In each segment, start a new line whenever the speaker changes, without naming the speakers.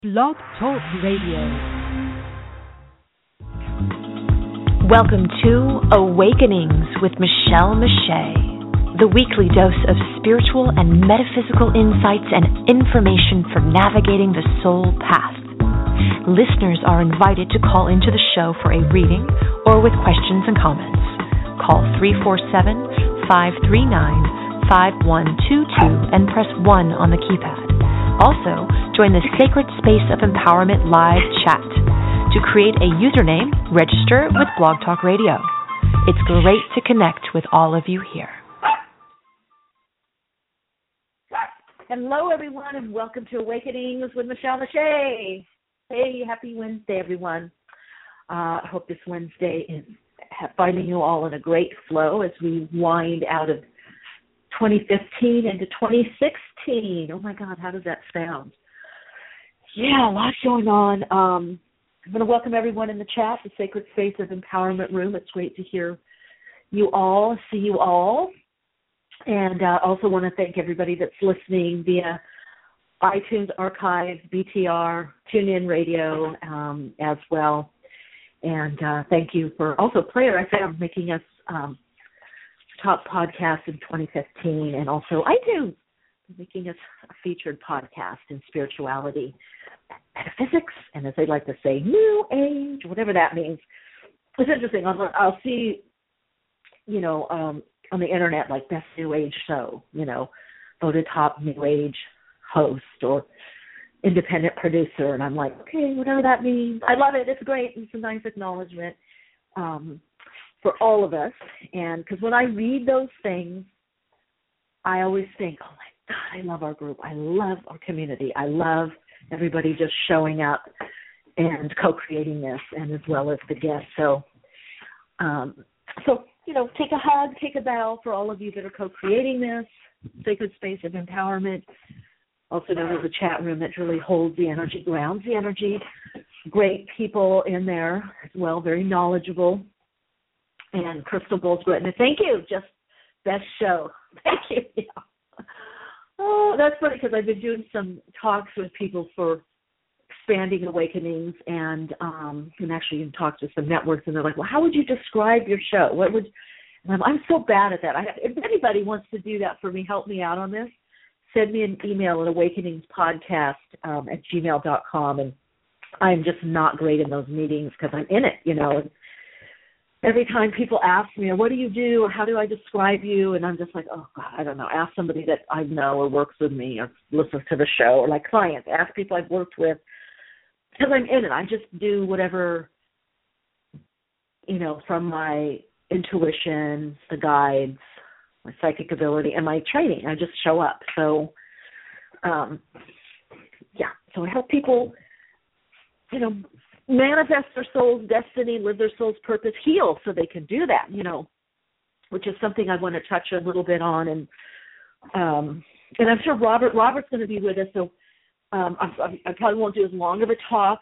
Blog Talk Radio.
Welcome to Awakenings with Michelle Mache, the weekly dose of spiritual and metaphysical insights and information for navigating the soul path. Listeners are invited to call into the show for a reading or with questions and comments. Call 347-539-5122 and press 1 on the keypad. Also, join the Sacred Space of Empowerment live chat. To create a username, register with Blog Talk Radio. It's great to connect with all of you here.
Hello, everyone, and welcome to Awakenings with Michelle Mache. Hey, happy Wednesday, everyone. I hope this Wednesday is finding you all in a great flow as we wind out of 2015 into 2016. Oh, my God, how does that sound? Yeah, a lot going on. I'm going to welcome everyone in the chat, the Sacred Space of Empowerment Room. It's great to hear you all, see you all. And also want to thank everybody that's listening via iTunes Archives, BTR, TuneIn Radio as well. And thank you for also Player FM making us top podcast in 2015, and also iTunes making us a featured podcast in spirituality, metaphysics, and as they like to say, New Age, whatever that means. It's interesting. I'll see, on the internet, like best New Age show, voted top New Age host or independent producer, and I'm like, okay, whatever that means. I love it. It's great. It's a nice acknowledgement for all of us. And because when I read those things, I always think, oh, my God, I love our group. I love our community. I love everybody just showing up and co-creating this, and as well as the guests. So, take a hug, take a bow for all of you that are co-creating this Sacred Space of Empowerment, also known as a chat room that really holds the energy, grounds the energy. Great people in there as well, very knowledgeable. And Crystal Goldsgren, and thank you, just best show. Thank you. Yeah. Oh, that's funny because I've been doing some talks with people for expanding awakenings, and actually even talked to some networks, and they're like, well, how would you describe your show? And I'm so bad at that. If anybody wants to do that for me, help me out on this, send me an email at awakeningspodcast@gmail.com, and I'm just not great in those meetings because I'm in it, and every time people ask me, what do you do, or how do I describe you? And I'm just like, oh, God, I don't know. Ask somebody that I know or works with me or listens to the show, or like clients. Ask people I've worked with, because I'm in it. I just do whatever, from my intuition, the guides, my psychic ability, and my training. I just show up. So, so I help people, manifest their soul's destiny, live their soul's purpose, heal so they can do that, which is something I want to touch a little bit on. And I'm sure Robert's going to be with us, so I probably won't do as long of a talk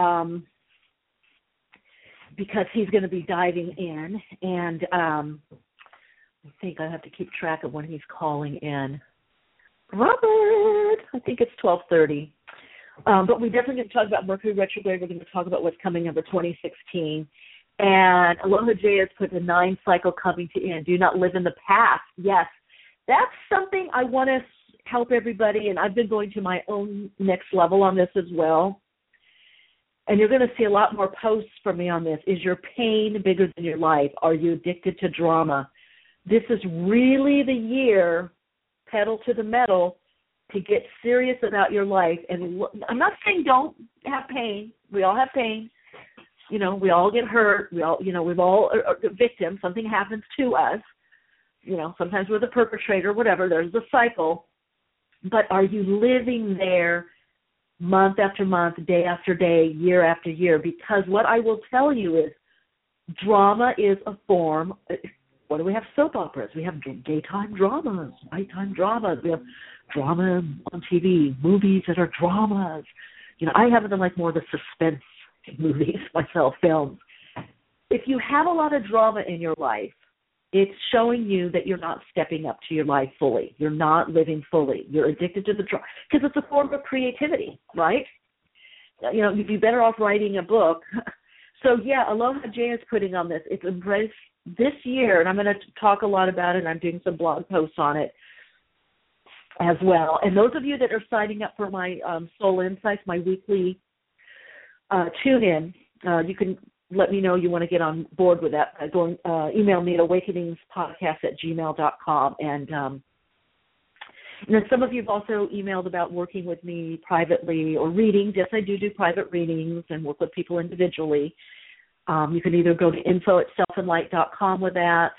because he's going to be diving in. And I think I have to keep track of when he's calling in. Robert, I think it's 12:30. But we definitely going to talk about Mercury retrograde. We're going to talk about what's coming up for 2016. And Aloha J has put the 9 cycle coming to end. Do not live in the past. Yes, that's something I want to help everybody. And I've been going to my own next level on this as well. And you're going to see a lot more posts from me on this. Is your pain bigger than your life? Are you addicted to drama? This is really the year, pedal to the metal, to get serious about your life. And I'm not saying don't have pain. We all have pain. We all get hurt. We all, we've all are victims. Something happens to us. Sometimes we're the perpetrator, whatever. There's the cycle. But are you living there month after month, day after day, year after year? Because what I will tell you is drama is a form. What do we have? Soap operas. We have daytime dramas, nighttime dramas. We have drama on TV, movies that are dramas. I happen to like more of the suspense movies myself, films. If you have a lot of drama in your life, it's showing you that you're not stepping up to your life fully. You're not living fully. You're addicted to the drama because it's a form of creativity, right? you'd be better off writing a book. So, yeah, Aloha Jay is putting on this. It's Embrace this year, and I'm going to talk a lot about it, and I'm doing some blog posts on it as well. And those of you that are signing up for my Soul Insights, my weekly tune-in, you can let me know you want to get on board with that. Email me at awakeningspodcast@gmail.com. And then some of you have also emailed about working with me privately or readings. Yes, I do private readings and work with people individually. You can either go to info@selfandlight.com with that.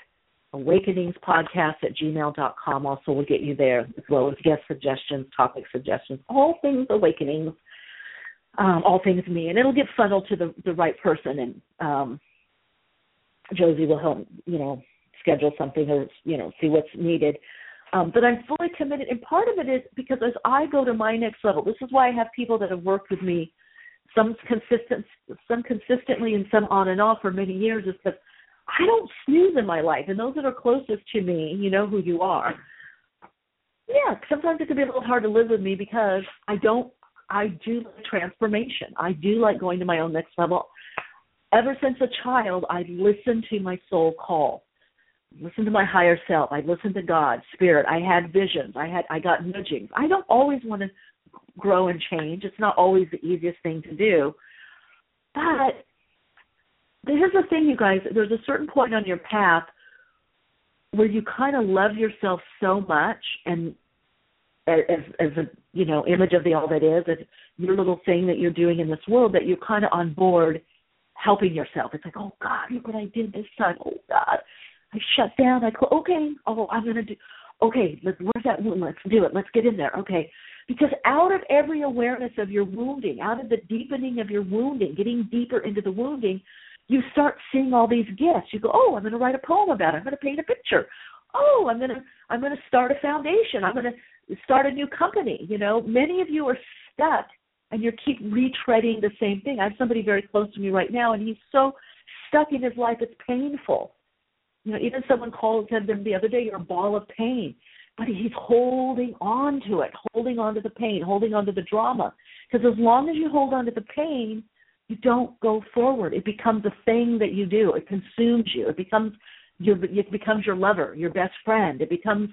Awakeningspodcast@gmail.com also will get you there, as well as guest suggestions, topic suggestions, all things awakenings, all things me. And it'll get funneled to the right person, and Josie will help, schedule something or, see what's needed. But I'm fully committed, and part of it is because as I go to my next level, this is why I have people that have worked with me, some consistently and some on and off for many years, is because I don't snooze in my life. And those that are closest to me, you know who you are. Yeah, sometimes it can be a little hard to live with me because I do like transformation. I do like going to my own next level. Ever since a child, I listened to my soul call. Listen to my higher self. I listened to God, Spirit. I had visions. I got nudgings. I don't always want to grow and change. It's not always the easiest thing to do. But here's the thing, you guys. There's a certain point on your path where you kind of love yourself so much, and as a image of the all that is, as your little thing that you're doing in this world, that you're kind of on board helping yourself. It's like, oh God, look what I did this time. Oh God, I shut down. Okay. Oh, I'm gonna do. Okay, where's that wound? Let's do it. Let's get in there. Okay. Because out of every awareness of your wounding, out of the deepening of your wounding, getting deeper into the wounding, you start seeing all these gifts. You go, oh, I'm going to write a poem about it. I'm going to paint a picture. Oh, I'm going to start a foundation. I'm going to start a new company. Many of you are stuck, and you keep retreading the same thing. I have somebody very close to me right now, and he's so stuck in his life, it's painful. Even someone said to him the other day, you're a ball of pain. But he's holding on to it, holding on to the pain, holding on to the drama. Because as long as you hold on to the pain, you don't go forward. It becomes a thing that you do. It consumes you. It becomes your lover, your best friend. It becomes,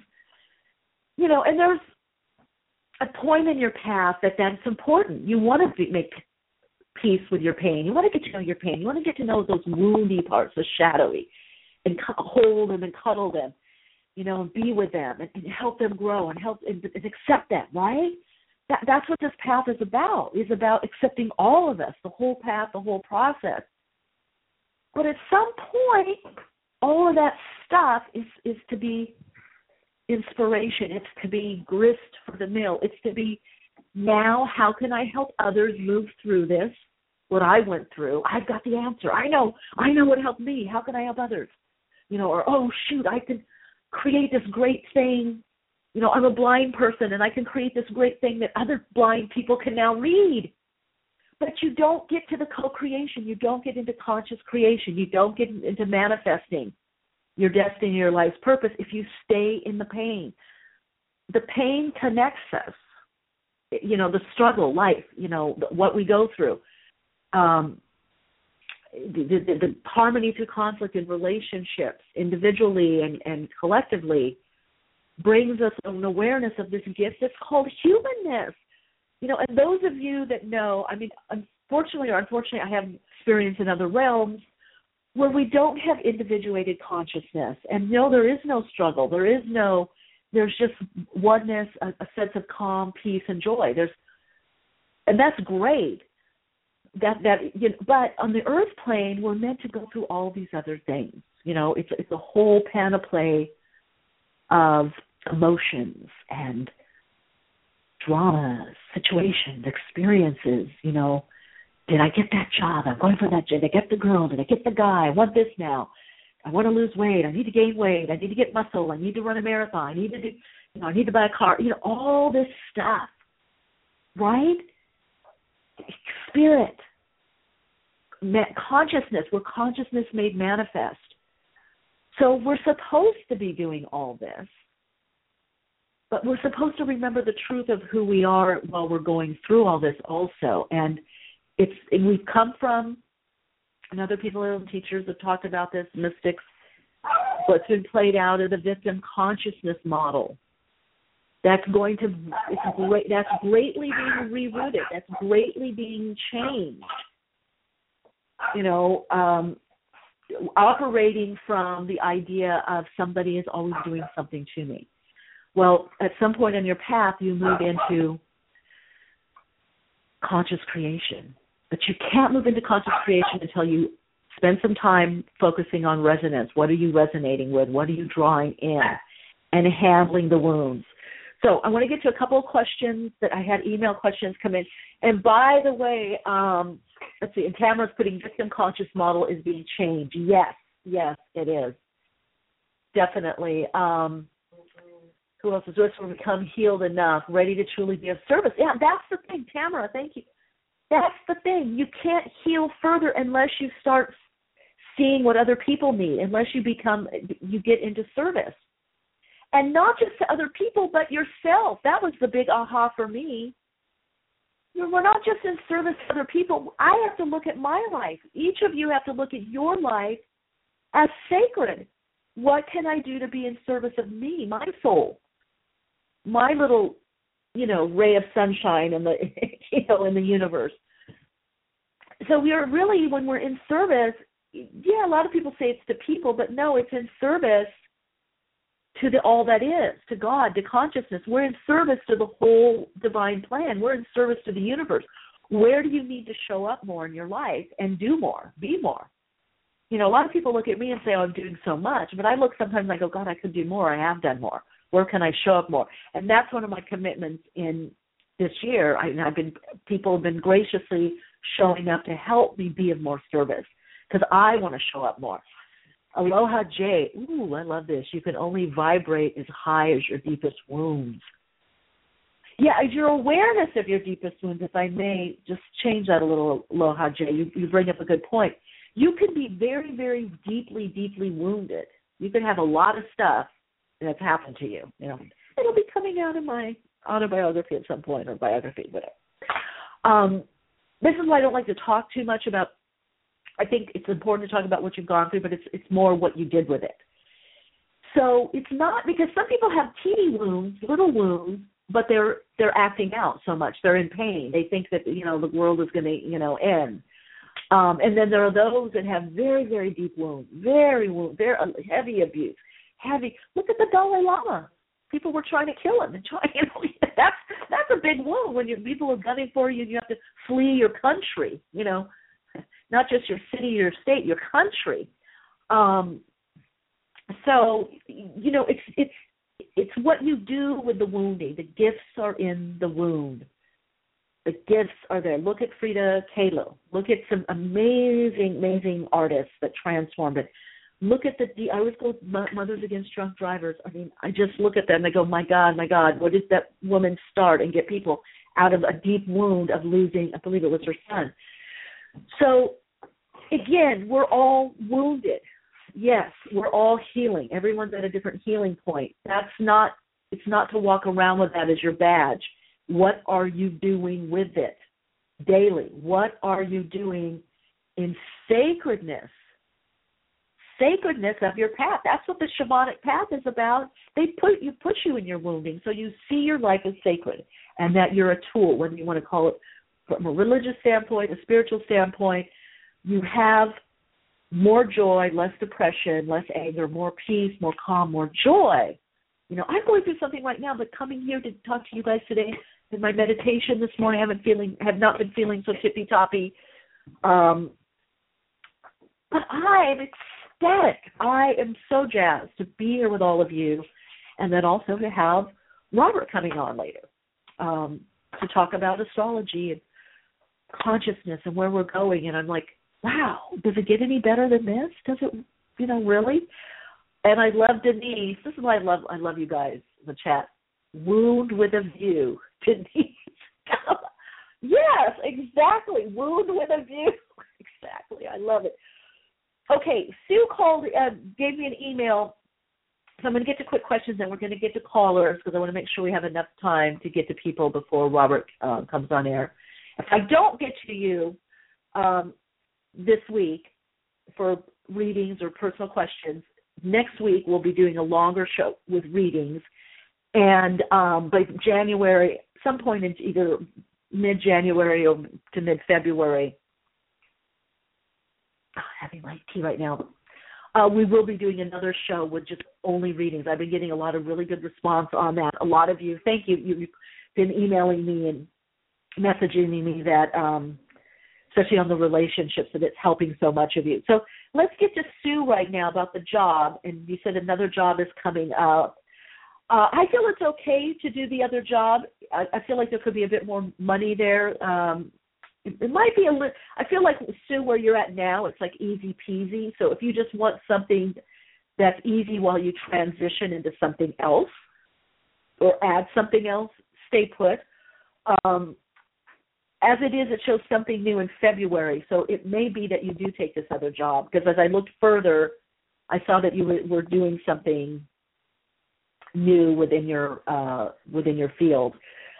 and there's a point in your path that's important. You want to make peace with your pain. You want to get to know your pain. You want to get to know those woundy parts, the shadowy, and hold them and cuddle them. And be with them and help them grow and help and accept that, right? That's what this path is about accepting all of us, the whole path, the whole process. But at some point, all of that stuff is to be inspiration. It's to be grist for the mill. It's to be, now how can I help others move through this, what I went through? I've got the answer. I know what helped me. How can I help others? Or, oh, shoot, I can create this great thing. I'm a blind person, and I can create this great thing that other blind people can now read. But you don't get to the co-creation. You don't get into conscious creation. You don't get into manifesting your destiny, your life's purpose if you stay in the pain. The pain connects us. The struggle, life, what we go through. The harmony through conflict in relationships, individually and collectively, brings us an awareness of this gift that's called humanness. And those of you that know, unfortunately, I have experience in other realms where we don't have individuated consciousness. And no, there is no struggle. There's just oneness, a sense of calm, peace, and joy. And that's great. But on the earth plane, we're meant to go through all these other things. It's a whole panoply of emotions and dramas, situations, experiences. Did I get that job? I'm going for that job. Did I get the girl? Did I get the guy? I want this now. I want to lose weight. I need to gain weight. I need to get muscle. I need to run a marathon. I need to do. I need to buy a car. All this stuff, right? Spirit, consciousness, we're consciousness made manifest. So we're supposed to be doing all this, but we're supposed to remember the truth of who we are while we're going through all this also. And we've come from, and other people and teachers have talked about this, mystics, what's been played out of the victim consciousness model. That's greatly being rerouted. That's greatly being changed. Operating from the idea of somebody is always doing something to me. Well, at some point in your path, you move into conscious creation. But you can't move into conscious creation until you spend some time focusing on resonance. What are you resonating with? What are you drawing in? And handling the wounds. So I want to get to a couple of questions that I had email questions come in. And by the way, let's see, and Tamara's putting victim conscious model is being changed. Yes, it is. Definitely. Who else is this? Will become healed enough, ready to truly be of service. Yeah, that's the thing, Tamara. Thank you. That's the thing. You can't heal further unless you start seeing what other people need, unless you get into service. And not just to other people, but yourself. That was the big aha for me. We're not just in service to other people. I have to look at my life. Each of you have to look at your life as sacred. What can I do to be in service of me, my soul, my little, ray of sunshine in the, in the universe? So we are really, when we're in service, a lot of people say it's to people, but no, it's in service to all that is, to God, to consciousness. We're in service to the whole divine plan. We're in service to the universe. Where do you need to show up more in your life and do more, be more? A lot of people look at me and say, I'm doing so much, but I look sometimes and I go, God, I could do more. I have done more. Where can I show up more? And that's one of my commitments in this year. People have been graciously showing up to help me be of more service because I want to show up more. Aloha J. Ooh, I love this. You can only vibrate as high as your deepest wounds. Yeah, your awareness of your deepest wounds, if I may just change that a little, Aloha J. You bring up a good point. You can be very, very deeply, deeply wounded. You can have a lot of stuff that's happened to you. It'll be coming out in my autobiography at some point, or biography, whatever. This is why I don't like to talk too much about. I think it's important to talk about what you've gone through, but it's more what you did with it. So it's not, because some people have teeny wounds, little wounds, but they're acting out so much. They're in pain. They think that, the world is going to, end. And then there are those that have very, very deep wounds, very heavy abuse, Look at the Dalai Lama. People were trying to kill him. That's a big wound when people are gunning for you and you have to flee your country, not just your city, your state, your country. So, it's what you do with the wounding. The gifts are in the wound. The gifts are there. Look at Frida Kahlo. Look at some amazing, amazing artists that transformed it. Look at I always go Mothers Against Drunk Drivers. I just look at them and I go, my God, what did that woman start and get people out of a deep wound of losing, I believe it was her son. So, again, we're all wounded. Yes, we're all healing. Everyone's at a different healing point. It's not to walk around with that as your badge. What are you doing with it daily? What are you doing in sacredness? Sacredness of your path. That's what the shamanic path is about. They put you in your wounding, so you see your life as sacred, and that you're a tool, whether you want to call it from a religious standpoint, a spiritual standpoint. You have more joy, less depression, less anger, more peace, more calm, more joy. I'm going through something right now, but coming here to talk to you guys today in my meditation this morning, I have not been feeling so tippy-toppy. But I am ecstatic. I am so jazzed to be here with all of you, and then also to have Robert coming on later to talk about astrology and consciousness and where we're going. And I'm like, wow, does it get any better than this? Does it, really? And I love Denise. This is why I love you guys in the chat. Wound with a view. Denise. Yes, exactly. Wound with a view. Exactly. I love it. Okay, Sue gave me an email. So I'm going to get to quick questions, and we're going to get to callers because I want to make sure we have enough time to get to people before Robert comes on air. If I don't get to you, this week for readings or personal questions. Next week we'll be doing a longer show with readings, and by January, some point in either mid-January or to mid-February, having my tea right now, we will be doing another show with just only readings. I've been getting a lot of really good response on that. A lot of you, thank you. You've been emailing me and messaging me that, especially on the relationships, that it's helping so much of you. So let's get to Sue right now about the job. And you said another job is coming up. I feel it's okay to do the other job. I feel like there could be a bit more money there. It might be a little, I feel like, Sue, where you're at now, it's like easy peasy. So if you just want something that's easy while you transition into something else or add something else, stay put. As it is, it shows something new in February. So it may be that you do take this other job, because as I looked further, I saw that you were doing something new within your field.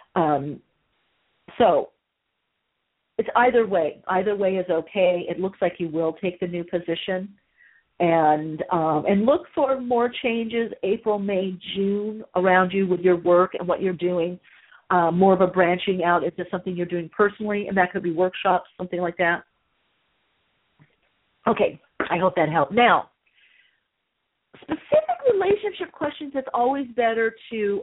So it's either way. Either way is okay. It looks like you will take the new position, and look for more changes April, May, June around you with your work and what you're doing. More of a branching out into something you're doing personally, and that could be workshops, something like that. Okay, I hope that helped. Now, specific relationship questions, it's always better to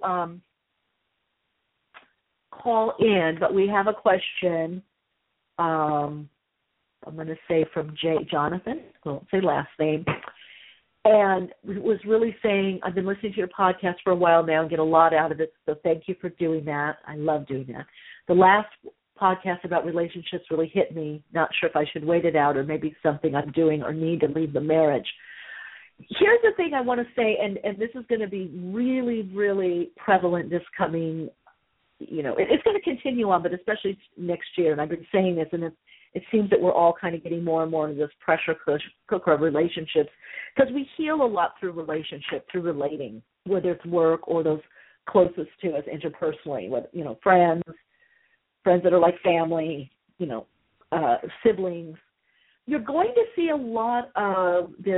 call in, but we have a question. I'm going to say from Jonathan, I won't say last name, and was really saying, I've been listening to your podcast for a while now and get a lot out of it, so thank you for doing that. I love doing that. The last podcast about relationships really hit me. Not sure if I should wait it out or maybe something I'm doing or need to leave the marriage. Here's the thing I want to say, and this is going to be really, really prevalent this coming, it's going to continue on, but especially next year, and I've been saying this, and it seems that we're all kind of getting more and more into this pressure cooker of relationships, because we heal a lot through relationship, through relating, whether it's work or those closest to us interpersonally, with, friends that are like family, siblings. You're going to see a lot of this,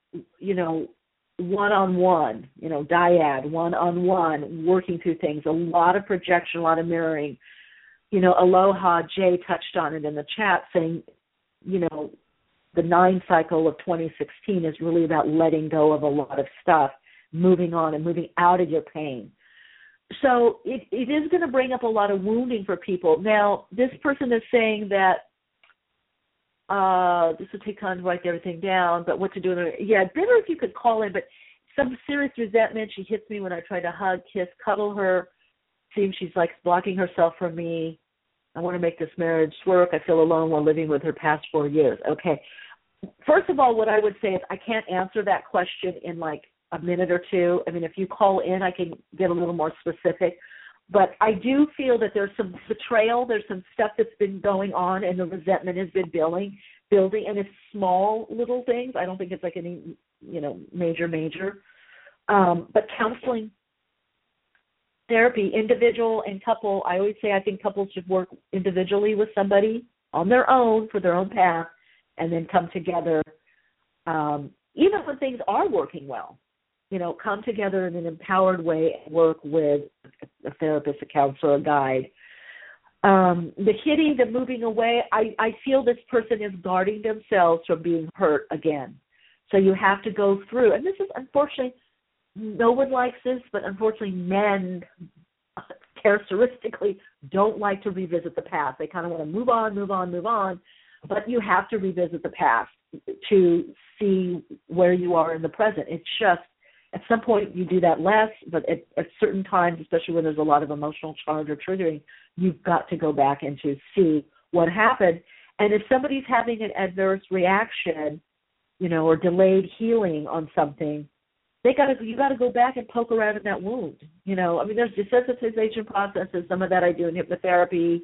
one-on-one, dyad, one-on-one, working through things, a lot of projection, a lot of mirroring. Aloha, Jay touched on it in the chat, saying, the 9 cycle of 2016 is really about letting go of a lot of stuff, moving on and moving out of your pain. So it is going to bring up a lot of wounding for people. Now, this person is saying that this will take time to write everything down, but what to do? Yeah, better if you could call in, but some serious resentment. She hits me when I try to hug, kiss, cuddle her. Seems she's like blocking herself from me. I want to make this marriage work. I feel alone while living with her past 4 years. Okay. First of all, what I would say is I can't answer that question in like a minute or two. I mean, if you call in, I can get a little more specific. But I do feel that there's some betrayal. There's some stuff that's been going on, and the resentment has been building, and it's small little things. I don't think it's like any, major. But counseling, therapy, individual and couple. I always say I think couples should work individually with somebody on their own for their own path, and then come together, even when things are working well. Come together in an empowered way and work with a therapist, a counselor, a guide. The hitting, the moving away, I feel this person is guarding themselves from being hurt again. So you have to go through, and this is unfortunately, no one likes this, but unfortunately men characteristically don't like to revisit the past. They kind of want to move on, but you have to revisit the past to see where you are in the present. It's just, at some point you do that less, but at certain times, especially when there's a lot of emotional charge or triggering, you've got to go back and to see what happened. And if somebody's having an adverse reaction, or delayed healing on something, you got to go back and poke around in that wound. There's desensitization processes. Some of that I do in hypnotherapy,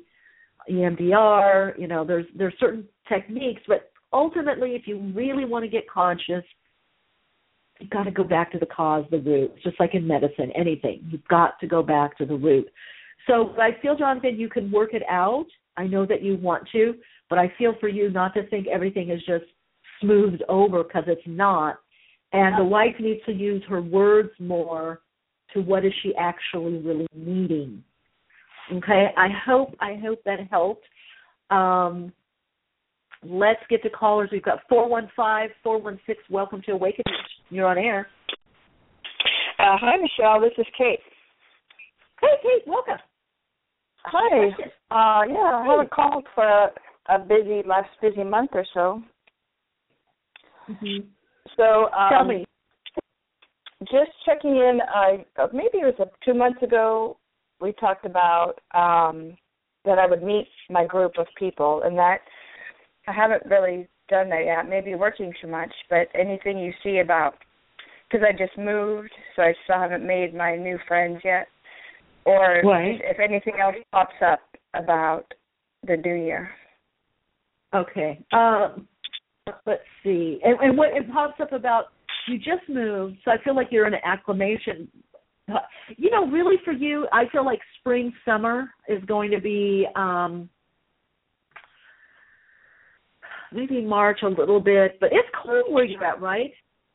EMDR. There's certain techniques, but ultimately, if you really want to get conscious, you've got to go back to the cause, the root. Just like in medicine, anything, you've got to go back to the root. So I feel, Jonathan, you can work it out. I know that you want to, but I feel for you not to think everything is just smoothed over, because it's not. And the wife needs to use her words more to what is she actually really needing. Okay, I hope that helped. Let's get to callers. We've got 415-416. Welcome to Awakening. You're on air.
Hi, Michelle. This is Kate.
Hey, Kate. Welcome.
Hi. I haven't called for a last busy month or so.
Mm-hmm.
So
tell me.
Just checking in. Maybe it was 2 months ago. We talked about that I would meet my group of people, and that I haven't really done that yet. Maybe working too much, but anything you see about, because I just moved, so I still haven't made my new friends yet, or
right.
if anything else pops up about the new year.
Okay. Let's see. And what it pops up about, you just moved, so I feel like you're in an acclimation. Really for you, I feel like spring, summer is going to be maybe March a little bit, but it's cold where you're at, right?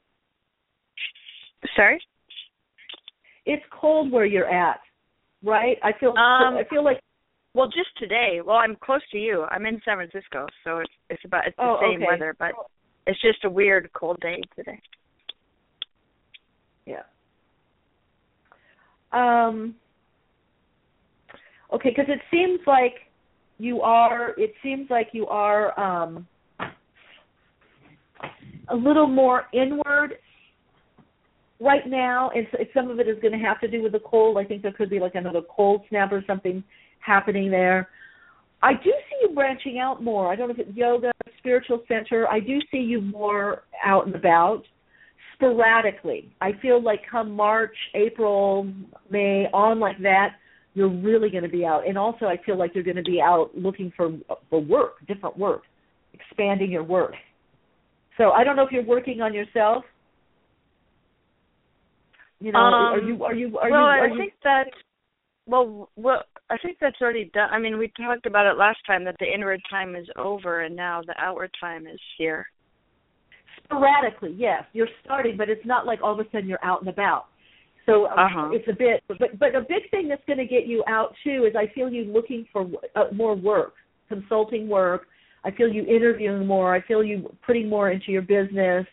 Sorry?
It's cold where you're at, right? I feel like.
Well, just today. Well, I'm close to you. I'm in San Francisco, so it's the same weather, but it's just a weird cold day today.
Yeah. Okay, because it seems like you are. It seems like you are a little more inward right now, and some of it is going to have to do with the cold. I think there could be like another cold snap or something happening there. I do see you branching out more. I don't know if it's yoga, spiritual center. I do see you more out and about sporadically. I feel like come March, April, May, on like that, you're really going to be out. And also I feel like you're going to be out looking for work, different work, expanding your work. So I don't know if you're working on yourself.
I think that's already done. I mean, we talked about it last time that the inward time is over and now the outward time is here.
Sporadically, yes. You're starting, but it's not like all of a sudden you're out and about. So it's a bit, but a big thing that's going to get you out too is I feel you looking for more work, consulting work. I feel you interviewing more. I feel you putting more into your business.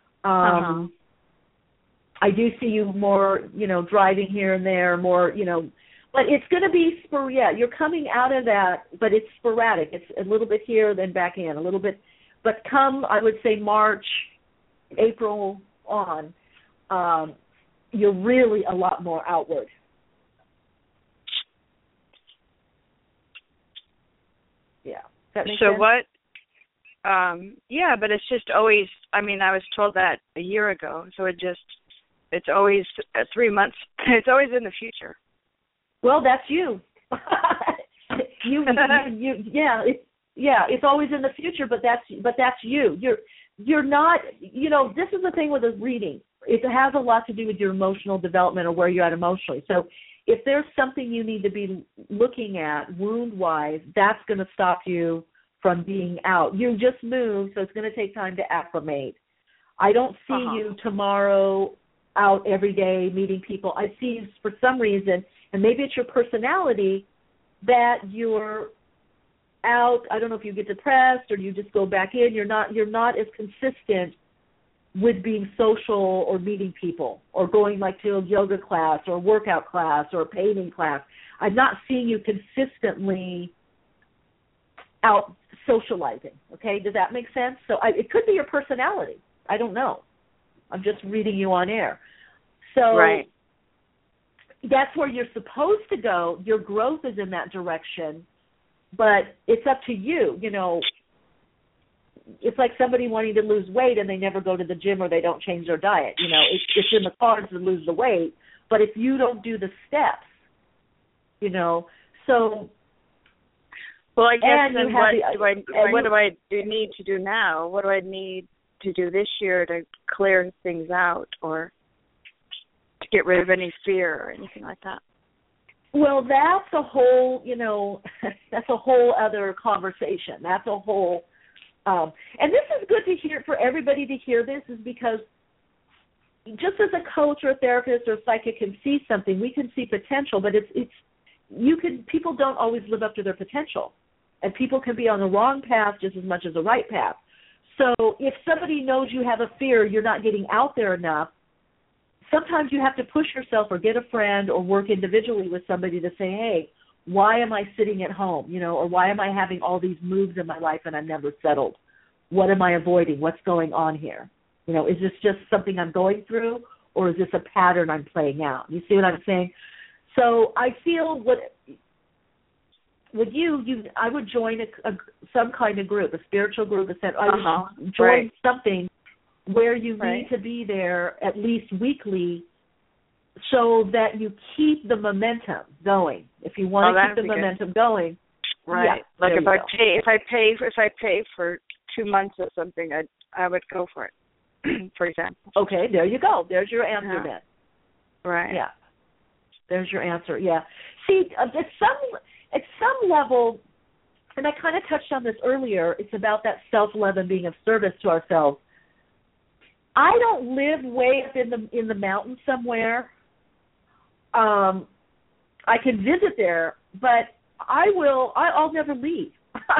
I do see you more, driving here and there, more, but it's going to be, you're coming out of that, but it's sporadic. It's a little bit here, then back in, a little bit. But come, I would say March, April on, you're really a lot more outward. Yeah. That makes sense?
What? But it's just always, I was told that a year ago, so it's always 3 months. It's always in the future.
Well, that's you. It's always in the future, but that's you. You're not, this is the thing with a reading. It has a lot to do with your emotional development or where you're at emotionally. So if there's something you need to be looking at wound-wise, that's going to stop you from being out. You just moved, so it's going to take time to acclimate. I don't see you tomorrow out every day meeting people. I see you for some reason, and maybe it's your personality, that you're out. I don't know if you get depressed or you just go back in. You're not as consistent with being social or meeting people or going like to a yoga class or a workout class or a painting class. I'm not seeing you consistently out socializing. Okay, does that make sense? So it could be your personality. I don't know. I'm just reading you on air. So
right.
That's where you're supposed to go. Your growth is in that direction, but it's up to you. It's like somebody wanting to lose weight and they never go to the gym or they don't change their diet. It's in the cards to lose the weight, but if you don't do the steps, so.
Well, I guess then what do I need to do now? What do I need to do this year to clear things out or to get rid of any fear or anything like that?
Well, that's a whole, that's a whole other conversation. That's a whole, and this is good to hear for everybody to hear this, is because just as a coach or a therapist or a psychic can see something, we can see potential, but people don't always live up to their potential, and people can be on the wrong path just as much as the right path. So if somebody knows you have a fear, you're not getting out there enough, sometimes you have to push yourself or get a friend or work individually with somebody to say, hey, why am I sitting at home, or why am I having all these moves in my life and I'm never settled? What am I avoiding? What's going on here? Is this just something I'm going through, or is this a pattern I'm playing out? You see what I'm saying? So I feel with you, I would join some kind of group, a spiritual group. I would join something where you need to be there at least weekly, so that you keep the momentum going. If you want to keep the momentum going,
right? Yeah, like if I pay for 2 months or something, I would go for it. For example.
Okay, there you go. There's your answer then.
Right.
Yeah. There's your answer. Yeah. See, at some level, and I kind of touched on this earlier, it's about that self-love and being of service to ourselves. I don't live way up in the mountains somewhere. I can visit there, but I'll never leave.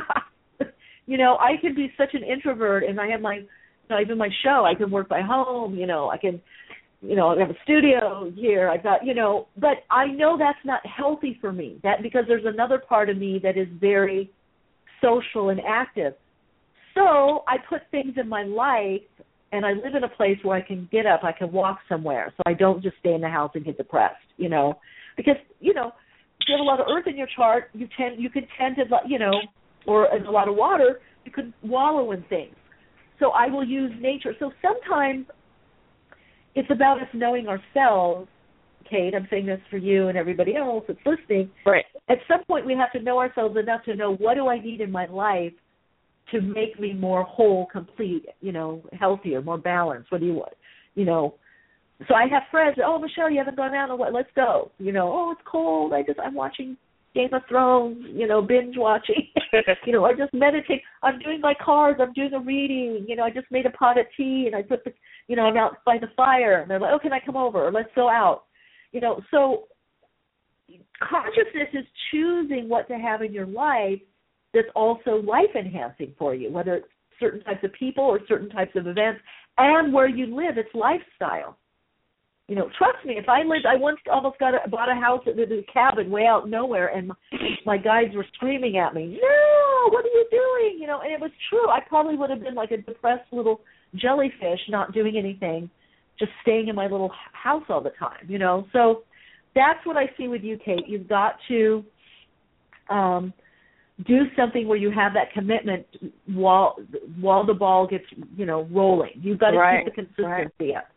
I can be such an introvert, and I have even my show. I can work by home. I can, I have a studio here. I've got, but I know that's not healthy for me. Because there's another part of me that is very social and active. So I put things in my life, and I live in a place where I can get up, I can walk somewhere, so I don't just stay in the house and get depressed, because, if you have a lot of earth in your chart, you could tend to, or a lot of water, you could wallow in things. So I will use nature. So sometimes it's about us knowing ourselves. Kate, I'm saying this for you and everybody else that's listening.
Right.
At some point we have to know ourselves enough to know, what do I need in my life to make me more whole, complete, healthier, more balanced? What do you want? So I have friends, oh, Michelle, you haven't gone out, or what? Let's go. Oh, it's cold. I'm watching Game of Thrones, binge watching. I just meditate. I'm doing my cards. I'm doing a reading. I just made a pot of tea, and I put I'm out by the fire. And they're like, oh, can I come over? Or let's go out. So consciousness is choosing what to have in your life that's also life-enhancing for you, whether it's certain types of people or certain types of events, and where you live, it's lifestyle. Trust me, I once almost bought a house at the cabin way out nowhere, and my guides were screaming at me, no, what are you doing? And it was true. I probably would have been like a depressed little jellyfish, not doing anything, just staying in my little house all the time, So that's what I see with you, Kate. You've got to do something where you have that commitment while the ball gets, rolling. You've got to keep the consistency up.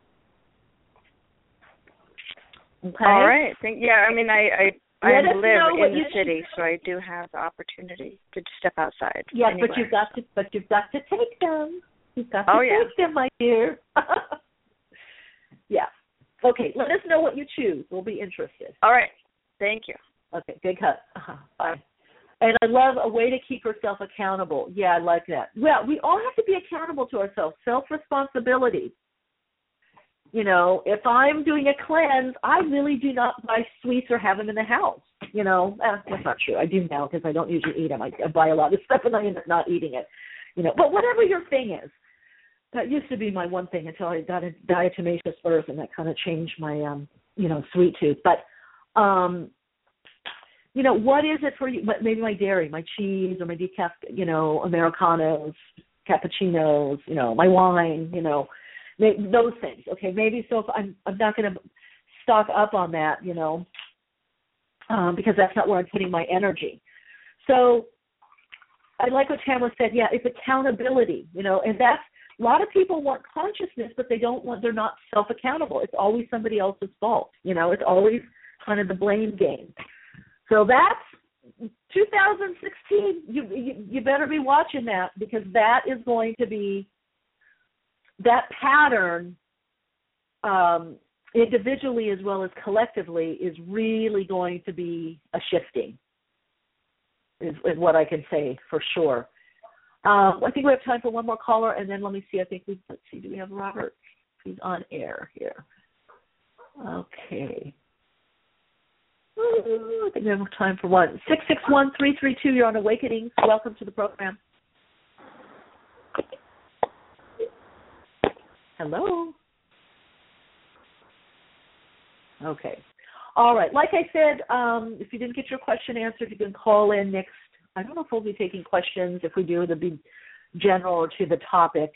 Okay.
All right. I live in the city, so I do have the opportunity to step outside.
Yes,
anywhere,
but you've got to take them. You've got to take them, my dear. Yeah. Okay. Let us know what you choose. We'll be interested.
All right. Thank you.
Okay. Big hug. Bye. And I love a way to keep herself accountable. Yeah, I like that. Well, we all have to be accountable to ourselves. Self-responsibility. If I'm doing a cleanse, I really do not buy sweets or have them in the house. That's not true. I do now because I don't usually eat them. I buy a lot of stuff and I end up not eating it. But whatever your thing is, that used to be my one thing until I got a diatomaceous earth, and that kind of changed my, sweet tooth. But, what is it for you? Maybe my dairy, my cheese, or my decaf, Americanos, cappuccinos, my wine, those things. Okay, maybe so if I'm not going to stock up on that, because that's not where I'm putting my energy. So I like what Tamara said. Yeah, it's accountability, and that's, a lot of people want consciousness, but they're not self-accountable. It's always somebody else's fault. It's always kind of the blame game. So that's 2016. You better be watching that, because that is going to be, that pattern individually as well as collectively, is really going to be a shifting, is what I can say for sure. I think we have time for one more caller, and then let me see. Let's see, do we have Robert? He's on air here. Okay. I think we have time for one. 661-332, you're on Awakenings. Welcome to the program. Hello. Okay. All right. Like I said, if you didn't get your question answered, you can call in next. I don't know if we'll be taking questions. If we do, it'll be general or to the topic.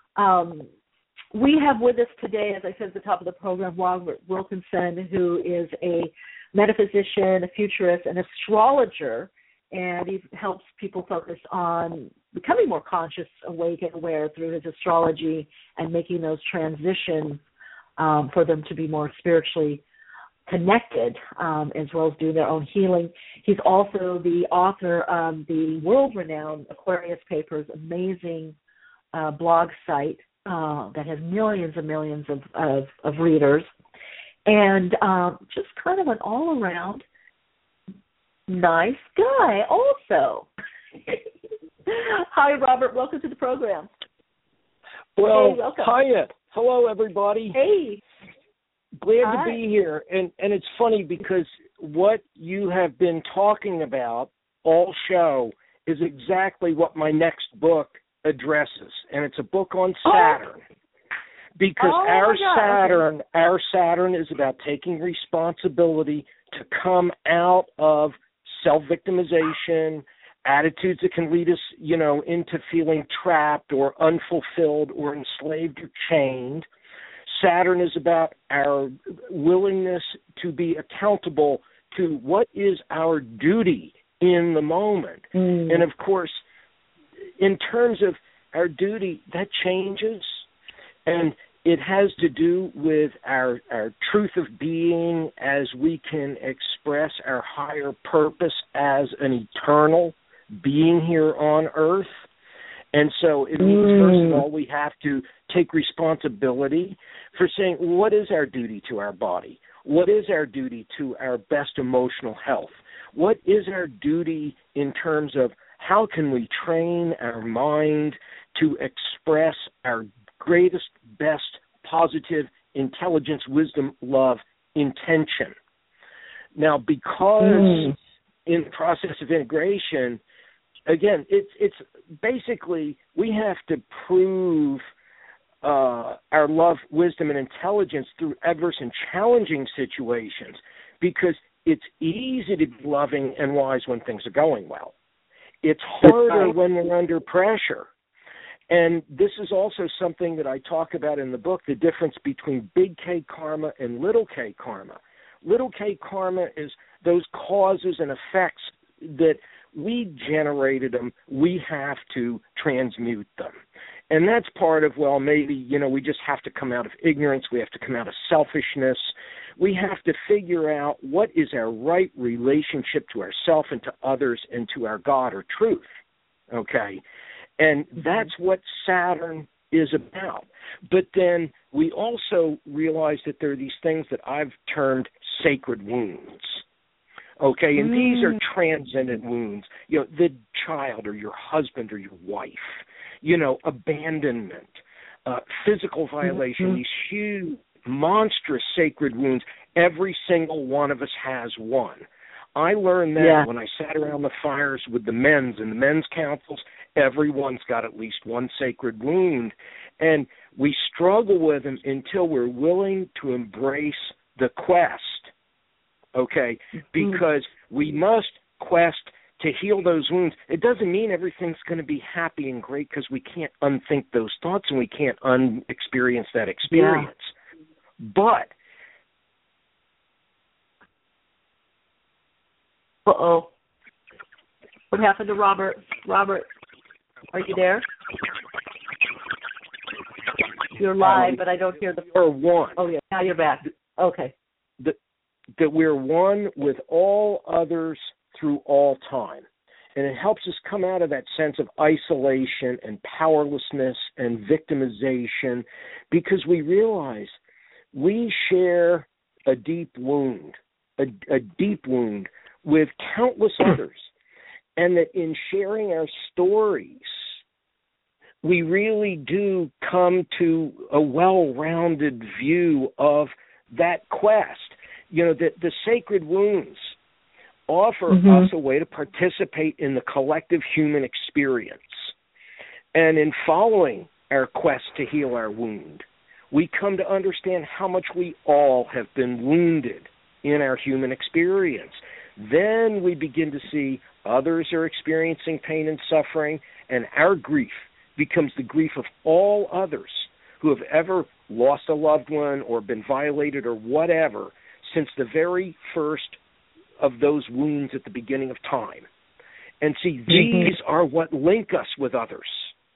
We have with us today, as I said at the top of the program, Robert Wilkinson, who is a metaphysician, a futurist, an astrologer, and he helps people focus on becoming more conscious, awake, and aware through his astrology and making those transitions for them to be more spiritually connected, as well as doing their own healing. He's also the author of the world-renowned Aquarius Papers, amazing blog site that has millions and millions of readers, and just kind of an all-around nice guy also. Hi, Robert. Welcome to the program.
Well,
hey, welcome.
Hiya. Hello, everybody.
Hey.
Glad
Hi.
to be here. And it's funny because what you have been talking about all show is exactly what my next book addresses. And it's a book on Saturn. Because our Saturn is about taking responsibility to come out of self-victimization, attitudes that can lead us, into feeling trapped or unfulfilled or enslaved or chained. Saturn is about our willingness to be accountable to what is our duty in the moment. And, of course, in terms of our duty, that changes, and it has to do with our truth of being as we can express our higher purpose as an eternal being here on Earth. And so it means, first of all, we have to take responsibility for saying, what is our duty to our body? What is our duty to our best emotional health? What is our duty in terms of how can we train our mind to express our greatest, best, positive intelligence, wisdom, love, intention? Now, because in the process of integration, again, it's basically we have to prove our love, wisdom, and intelligence through adverse and challenging situations, because it's easy to be loving and wise when things are going well. It's harder when we're under pressure. And this is also something that I talk about in the book, the difference between big K karma and little K karma. Little K karma is those causes and effects that we generated them, we have to transmute them. And that's part of, maybe, we just have to come out of ignorance, we have to come out of selfishness. We have to figure out what is our right relationship to ourselves and to others and to our God or truth, okay? And that's what Saturn is about. But then we also realize that there are these things that I've termed sacred wounds. Okay, and these are transcendent wounds. The child or your husband or your wife, abandonment, physical violation, these huge, monstrous sacred wounds. Every single one of us has one. I learned that when I sat around the fires with the men's and the men's councils. Everyone's got at least one sacred wound, and we struggle with them until we're willing to embrace the quest. Okay, because we must quest to heal those wounds. It doesn't mean everything's going to be happy and great, because we can't unthink those thoughts and we can't unexperience that experience. But
what happened to Robert? Robert, are you there? You're live, but I don't hear the.
We're one.
Oh yeah, now you're back. Okay.
That we're one with all others through all time. And it helps us come out of that sense of isolation and powerlessness and victimization, because we realize we share a deep wound with countless others, and that in sharing our stories, we really do come to a well-rounded view of that quest. You know, that the sacred wounds offer us a way to participate in the collective human experience. And in following our quest to heal our wound, we come to understand how much we all have been wounded in our human experience. Then we begin to see others are experiencing pain and suffering, and our grief becomes the grief of all others who have ever lost a loved one or been violated or whatever since the very first of those wounds at the beginning of time. And see, these are what link us with others.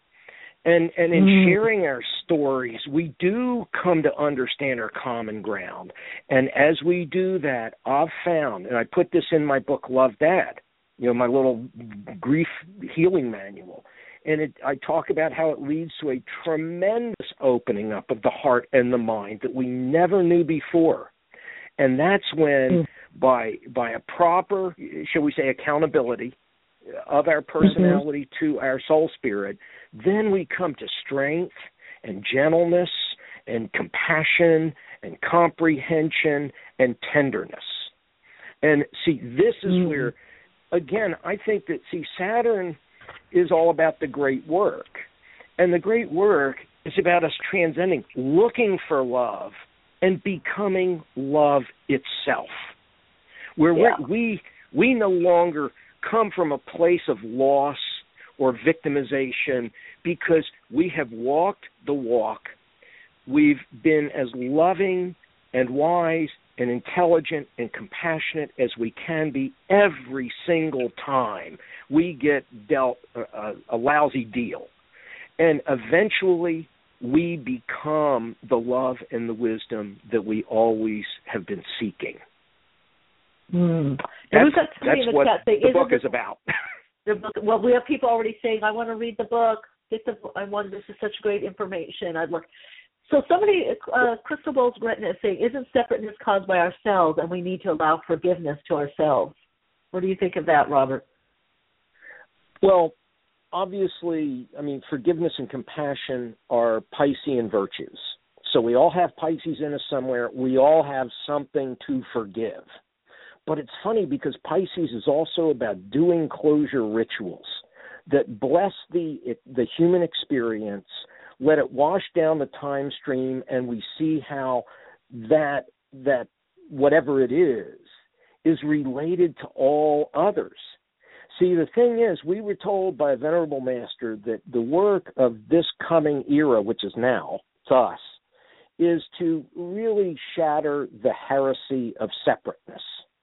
And in sharing our stories, we do come to understand our common ground. And as we do that, I've found, and I put this in my book, Love Dad, you know, my little grief healing manual, and I talk about how it leads to a tremendous opening up of the heart and the mind that we never knew before. And that's when, by a proper, shall we say, accountability of our personality to our soul spirit, then we come to strength and gentleness and compassion and comprehension and tenderness. And see, this is where, again, I think that, Saturn is all about the great work. And the great work is about us transcending, looking for love, and becoming love itself. Where we no longer come from a place of loss or victimization because we have walked the walk. We've been as loving and wise and intelligent and compassionate as we can be every single time we get dealt a lousy deal. And eventually we become the love and the wisdom that we always have been seeking. That's what the book is about.
Well, we have people already saying, I want to read the book. This is such great information. I'd look. So somebody, Crystal Bowles written it saying, isn't separateness caused by ourselves, and we need to allow forgiveness to ourselves? What do you think of that, Robert?
Well, obviously, I mean, forgiveness and compassion are Piscean virtues. So we all have Pisces in us somewhere. We all have something to forgive. But it's funny because Pisces is also about doing closure rituals that bless the human experience, let it wash down the time stream, and we see how that whatever it is related to all others. See, the thing is, we were told by a venerable master that the work of this coming era, which is now, to us, is to really shatter the heresy of separateness.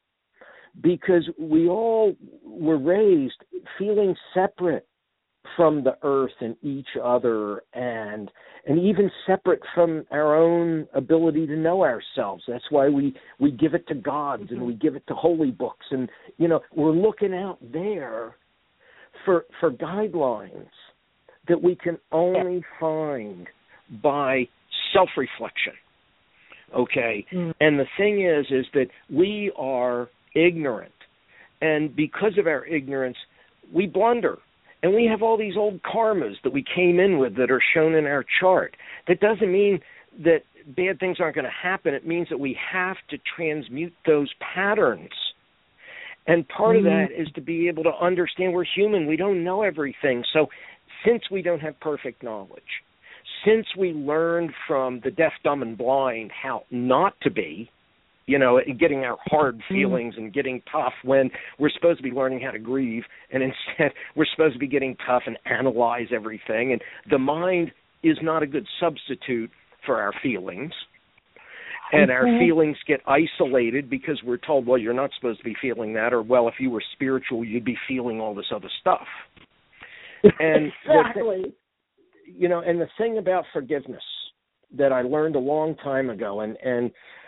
Because we all were raised feeling separate from the earth and each other, and even separate from our own ability to know ourselves. That's why we give it to gods and we give it to holy books, and we're looking out there for guidelines that we can only find by self-reflection. Okay, and the thing is that we are ignorant, and because of our ignorance, we blunder. And we have all these old karmas that we came in with that are shown in our chart. That doesn't mean that bad things aren't going to happen. It means that we have to transmute those patterns. And part of that is to be able to understand we're human. We don't know everything. So since we don't have perfect knowledge, since we learned from the deaf, dumb, and blind how not to be, getting our hard feelings and getting tough when we're supposed to be learning how to grieve, and instead we're supposed to be getting tough and analyze everything. And the mind is not a good substitute for our feelings. And our feelings get isolated because we're told, well, you're not supposed to be feeling that, or, well, if you were spiritual, you'd be feeling all this other stuff. And
exactly.
And the thing about forgiveness that I learned a long time ago, and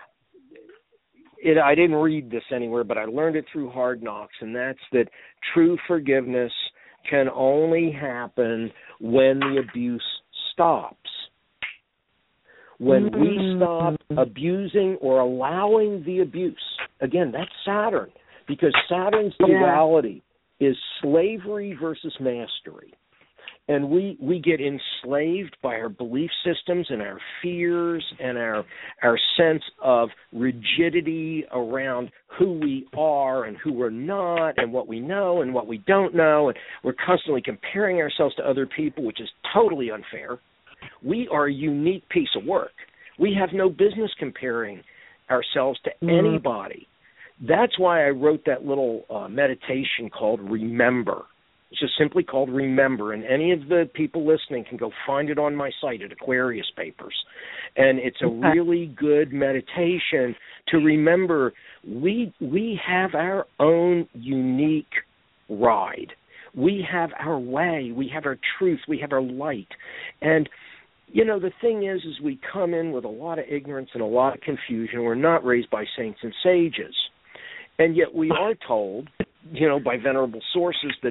I didn't read this anywhere, but I learned it through Hard Knocks, and that's that true forgiveness can only happen when the abuse stops. When we stop abusing or allowing the abuse, again, that's Saturn, because Saturn's duality is slavery versus mastery. And we get enslaved by our belief systems and our fears and our sense of rigidity around who we are and who we're not and what we know and what we don't know. And we're constantly comparing ourselves to other people, which is totally unfair. We are a unique piece of work. We have no business comparing ourselves to anybody. That's why I wrote that little meditation called Remember. It's just simply called Remember, and any of the people listening can go find it on my site at Aquarius Papers. And it's a really good meditation to remember we have our own unique ride. We have our way. We have our truth. We have our light. And, you know, the thing is we come in with a lot of ignorance and a lot of confusion. We're not raised by saints and sages. And yet we are told, you know, by venerable sources that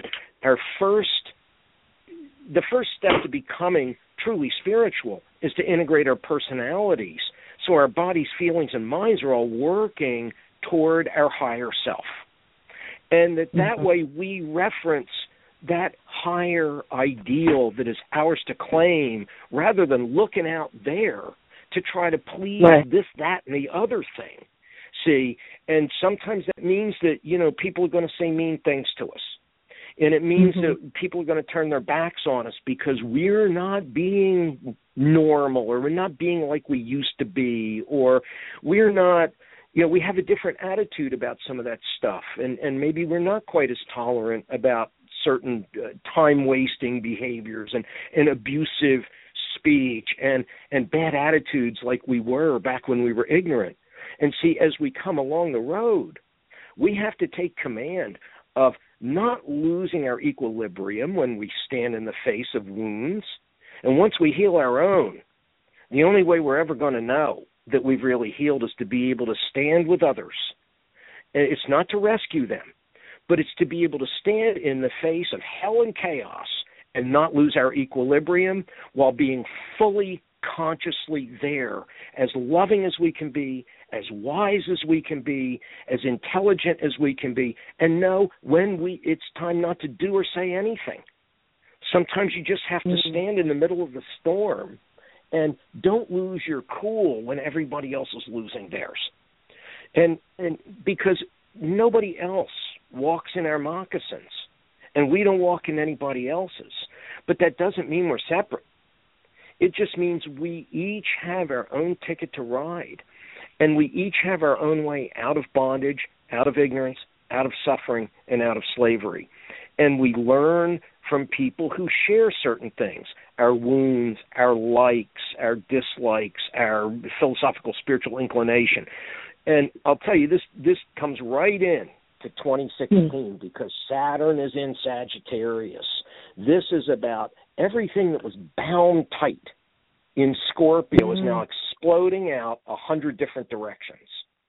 the first step to becoming truly spiritual is to integrate our personalities so our bodies, feelings, and minds are all working toward our higher self. And that way we reference that higher ideal that is ours to claim rather than looking out there to try to please this, that, and the other thing. See, and sometimes that means that, you know, people are going to say mean things to us. And it means that people are going to turn their backs on us because we're not being normal or we're not being like we used to be, or we're not, you know, we have a different attitude about some of that stuff. And maybe we're not quite as tolerant about certain time-wasting behaviors and abusive speech and bad attitudes like we were back when we were ignorant. And see, as we come along the road, we have to take command of not losing our equilibrium when we stand in the face of wounds. And once we heal our own, the only way we're ever going to know that we've really healed is to be able to stand with others. It's not to rescue them, but it's to be able to stand in the face of hell and chaos and not lose our equilibrium while being fully consciously there, as loving as we can be, as wise as we can be, as intelligent as we can be, and know when it's time not to do or say anything. Sometimes you just have to stand in the middle of the storm and don't lose your cool when everybody else is losing theirs. And because nobody else walks in our moccasins, and we don't walk in anybody else's. But that doesn't mean we're separate. It just means we each have our own ticket to ride, and we each have our own way out of bondage, out of ignorance, out of suffering, and out of slavery. And we learn from people who share certain things, our wounds, our likes, our dislikes, our philosophical spiritual inclination. And I'll tell you, this comes right in to 2016 because Saturn is in Sagittarius. This is about everything that was bound tight in Scorpio is now exploding out 100 different directions.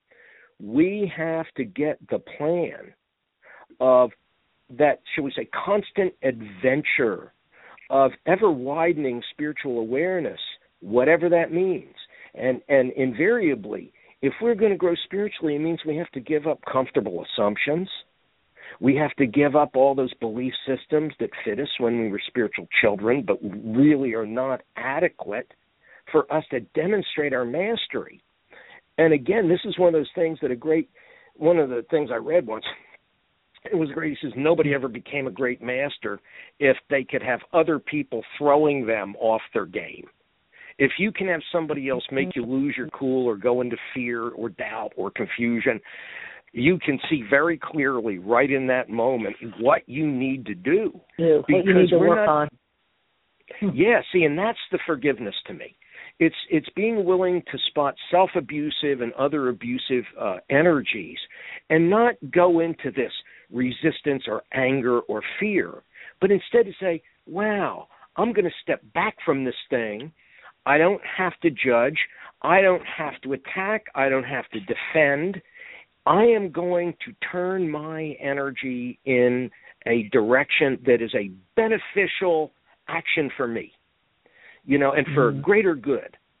We have to get the plan of that, shall we say, constant adventure of ever-widening spiritual awareness, whatever that means. And invariably, if we're going to grow spiritually, it means we have to give up comfortable assumptions. We have to give up all those belief systems that fit us when we were spiritual children, but really are not adequate for us to demonstrate our mastery. And again, this is one of those things that one of the things I read once, it was great. He says, nobody ever became a great master if they could have other people throwing them off their game. If you can have somebody else make you lose your cool or go into fear or doubt or confusion, you can see very clearly right in that moment what you need to do.
What you need to work on.
Yeah, see, and that's the forgiveness to me. It's being willing to spot self-abusive and other abusive energies and not go into this resistance or anger or fear, but instead to say, wow, I'm going to step back from this thing. I don't have to judge. I don't have to attack. I don't have to defend. I am going to turn my energy in a direction that is a beneficial action for me, and for greater good.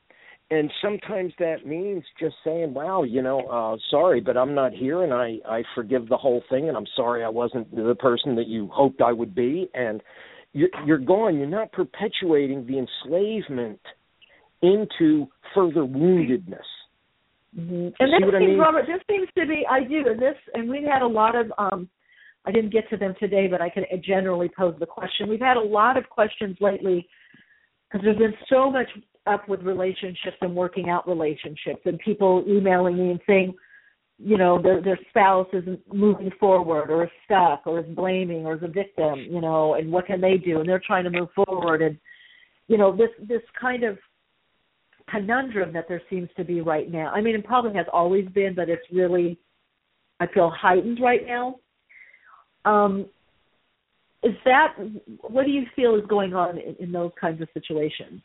And sometimes that means just saying, wow, sorry, but I'm not here, and I forgive the whole thing, and I'm sorry I wasn't the person that you hoped I would be, and you're gone. You're not perpetuating the enslavement into further woundedness.
Mm-hmm. And this seems, Robert, this seems to be, I do, and we've had a lot of, I didn't get to them today, but I could generally pose the question. We've had a lot of questions lately because there's been so much up with relationships and working out relationships, and people emailing me and saying, their spouse isn't moving forward or is stuck or is blaming or is a victim, and what can they do? And they're trying to move forward. And, this kind of conundrum that there seems to be right now. I mean, it probably has always been, but it's really, I feel, heightened right now. What do you feel is going on in those kinds of situations?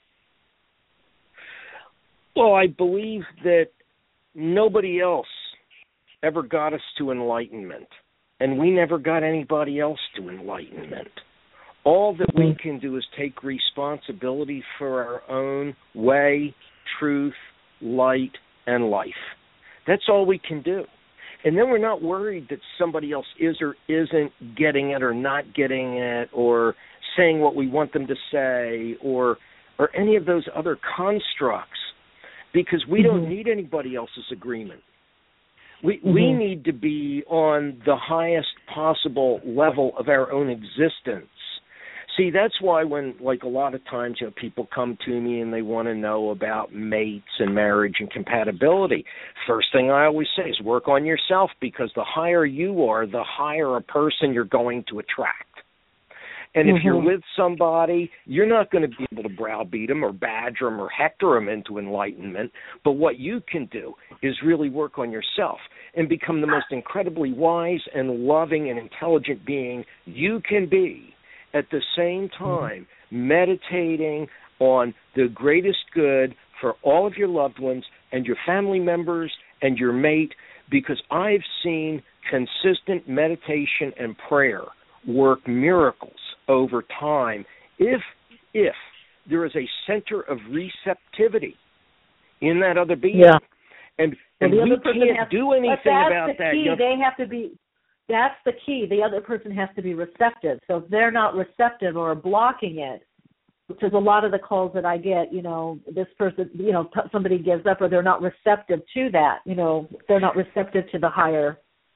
Well, I believe that nobody else ever got us to enlightenment, and we never got anybody else to enlightenment. All that we can do is take responsibility for our own way, truth, light, and life. That's all we can do. And then we're not worried that somebody else is or isn't getting it or not getting it or saying what we want them to say or any of those other constructs, because we don't need anybody else's agreement. We need to be on the highest possible level of our own existence. See, that's why when, a lot of times, people come to me and they want to know about mates and marriage and compatibility. First thing I always say is work on yourself, because the higher you are, the higher a person you're going to attract. And if you're with somebody, you're not going to be able to browbeat them or badger them or hector them into enlightenment. But what you can do is really work on yourself and become the most incredibly wise and loving and intelligent being you can be, at the same time meditating on the greatest good for all of your loved ones and your family members and your mate, because I've seen consistent meditation and prayer work miracles over time if there is a center of
receptivity
in that other being.
Yeah.
And
we
can't do anything about that.
They have to be. That's the key. The other person has to be receptive. So if they're not receptive or blocking it, which is a lot of the calls that I get, this person, somebody gives up or they're not receptive to that, they're not receptive to the higher.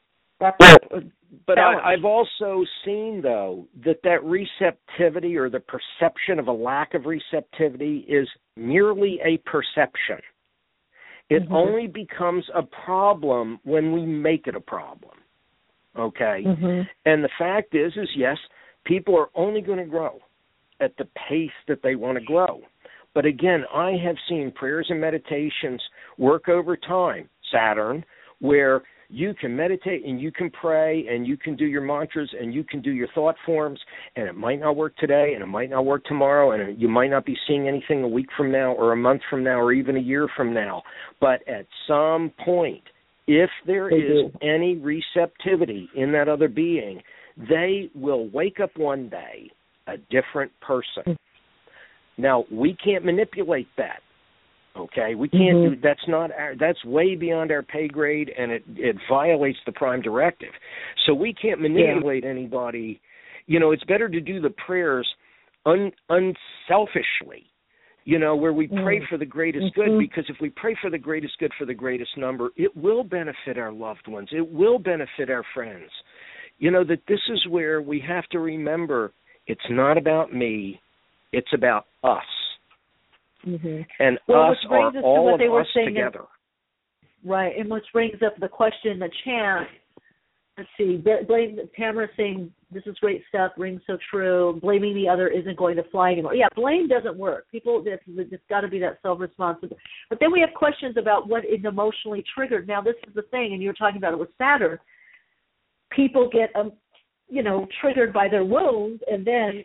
But I've also seen, though, that receptivity or the perception of a lack of receptivity is merely a perception. It only becomes a problem when we make it a problem. Okay? And the fact is, yes, people are only going to grow at the pace that they want to grow. But again, I have seen prayers and meditations work over time, Saturn, where you can meditate and you can pray and you can do your mantras and you can do your thought forms, and it might not work today and it might not work tomorrow, and you might not be seeing anything a week from now or a month from now or even a year from now. But at some point, if there is any receptivity in that other being, they will wake up one day a different person. Now, we can't manipulate that. Okay, we can't do that's way beyond our pay grade, and it violates the prime directive. So we can't manipulate anybody. It's better to do the prayers unselfishly, where we pray for the greatest good, because if we pray for the greatest good for the greatest number, it will benefit our loved ones. It will benefit our friends. That this is where we have to remember it's not about me, it's about us. And us are all of us together.
Right, and which brings up the question, the chant. Let's see, Tamara's saying, this is great stuff, rings so true. Blaming the other isn't going to fly anymore. Yeah, blame doesn't work. People, it's got to be that self-responsibility. But then we have questions about what is emotionally triggered. Now, this is the thing, and you were talking about it with Saturn. People get, triggered by their wounds, and then,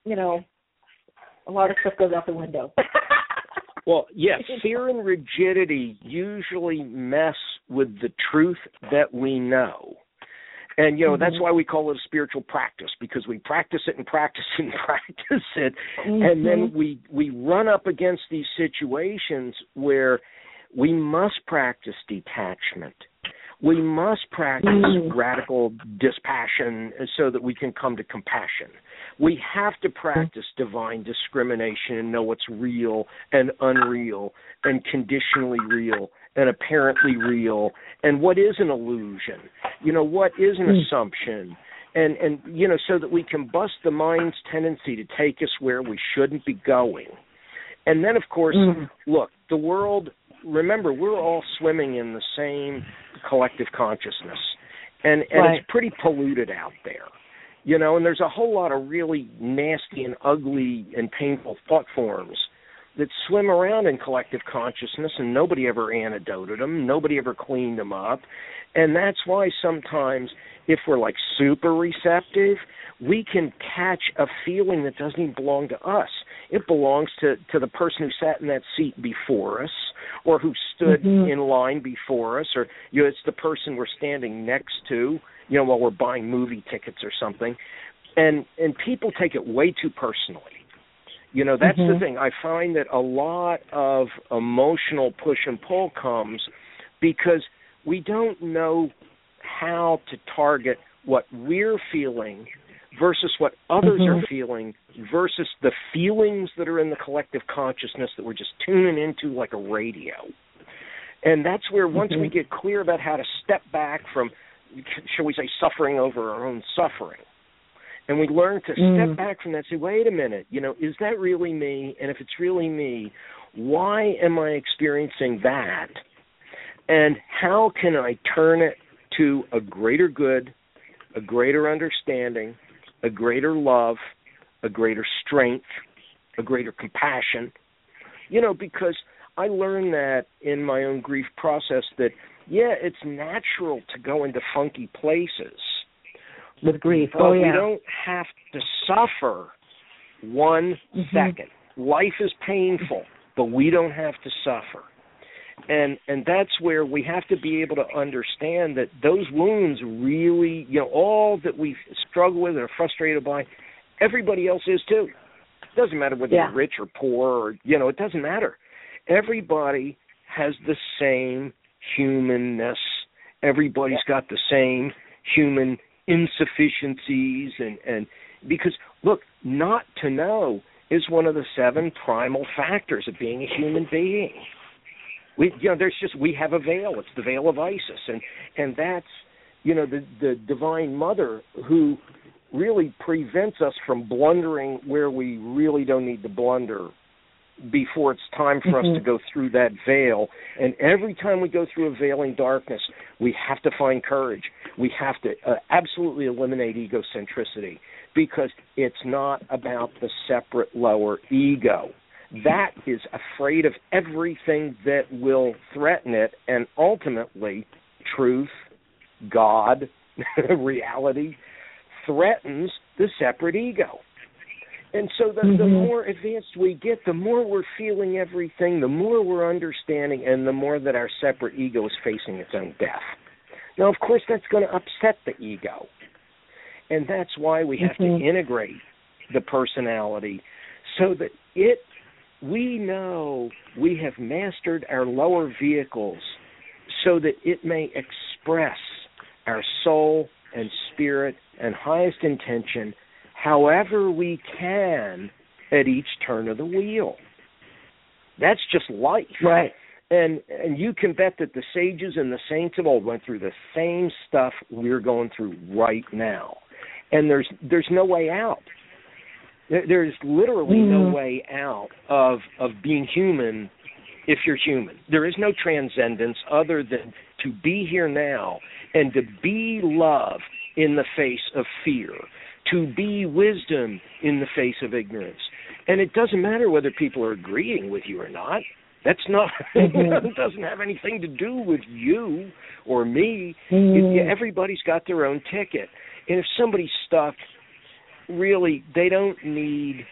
a lot of stuff goes out the window.
Well, yes, fear and rigidity usually mess with the truth that we know. And, that's why we call it a spiritual practice, because we practice it and practice it and practice it. And then we run up against these situations where we must practice detachment. We must practice radical dispassion so that we can come to compassion. We have to practice divine discrimination and know what's real and unreal and conditionally real and apparently real and what is an illusion, what is an assumption, and so that we can bust the mind's tendency to take us where we shouldn't be going. And then, of course, look, the world, remember, we're all swimming in the same collective consciousness, and it's pretty polluted out there, and there's a whole lot of really nasty and ugly and painful thought forms that swim around in collective consciousness, and nobody ever antidoted them, nobody ever cleaned them up. And that's why sometimes, if we're like super receptive, we can catch a feeling that doesn't even belong to us. It belongs to the person who sat in that seat before us, or who stood in line before us, or it's the person we're standing next to, while we're buying movie tickets or something. And people take it way too personally. That's the thing. I find that a lot of emotional push and pull comes because we don't know how to target what we're feeling versus what others are feeling versus the feelings that are in the collective consciousness that we're just tuning into like a radio. And that's where once we get clear about how to step back from, shall we say, suffering over our own suffering, and we learn to step back from that and say, wait a minute, is that really me? And if it's really me, why am I experiencing that? And how can I turn it to a greater good, a greater understanding, a greater love, a greater strength, a greater compassion? Because I learned that in my own grief process that, it's natural to go into funky places.
With grief,
but we don't have to suffer 1 second. Life is painful, but we don't have to suffer. And that's where we have to be able to understand that those wounds really, all that we struggle with and are frustrated by, everybody else is too. It doesn't matter whether you're rich or poor or, it doesn't matter. Everybody has the same humanness. Everybody's got the same human insufficiencies, and because, look, not to know is one of the 7 primal factors of being a human being. We have a veil. It's the veil of Isis, and that's the Divine Mother who really prevents us from blundering where we really don't need to blunder before it's time for us to go through that veil. And every time we go through a veiling darkness, we have to find courage. We have to absolutely eliminate egocentricity, because it's not about the separate lower ego. That is afraid of everything that will threaten it, and ultimately truth, God, reality, threatens the separate ego. And so the more advanced we get, the more we're feeling everything, the more we're understanding, and the more that our separate ego is facing its own death. Now, of course, that's going to upset the ego. And that's why we have to integrate the personality so that we know we have mastered our lower vehicles so that it may express our soul and spirit and highest intention however we can at each turn of the wheel. That's just life.
Right.
And you can bet that the sages and the saints of old went through the same stuff we're going through right now. And there's no way out. There's literally no way out of being human if you're human. There is no transcendence other than to be here now and to be love in the face of fear, to be wisdom in the face of ignorance. And it doesn't matter whether people are agreeing with you or not. That's not, it doesn't have anything to do with you or me. Everybody's got their own ticket. And if somebody's stuck, really, they don't need,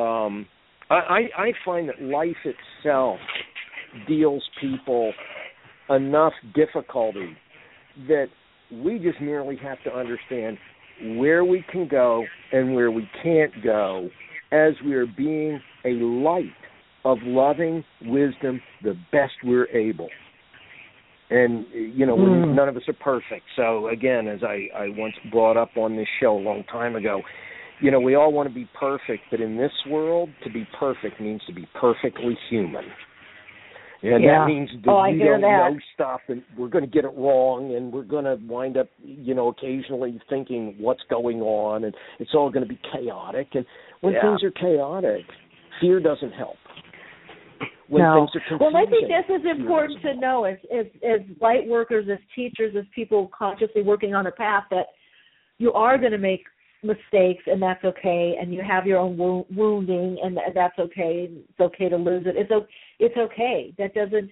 I find that life itself deals people enough difficulty that we just merely have to understand where we can go and where we can't go as we are being a light of loving wisdom the best we're able. And, none of us are perfect. So, again, as I once brought up on this show a long time ago, we all want to be perfect, but in this world, to be perfect means to be perfectly human. And that means that we don't know stuff, and we're going to get it wrong, and we're going to wind up, occasionally thinking what's going on, and it's all going to be chaotic. And when things are chaotic, fear doesn't help. When things are confusing,
well, I think this is important to know as light workers, as teachers, as people consciously working on a path, that you are going to make mistakes, and that's okay, and you have your own wounding, and that's okay. It's okay to lose it. It's okay. That doesn't,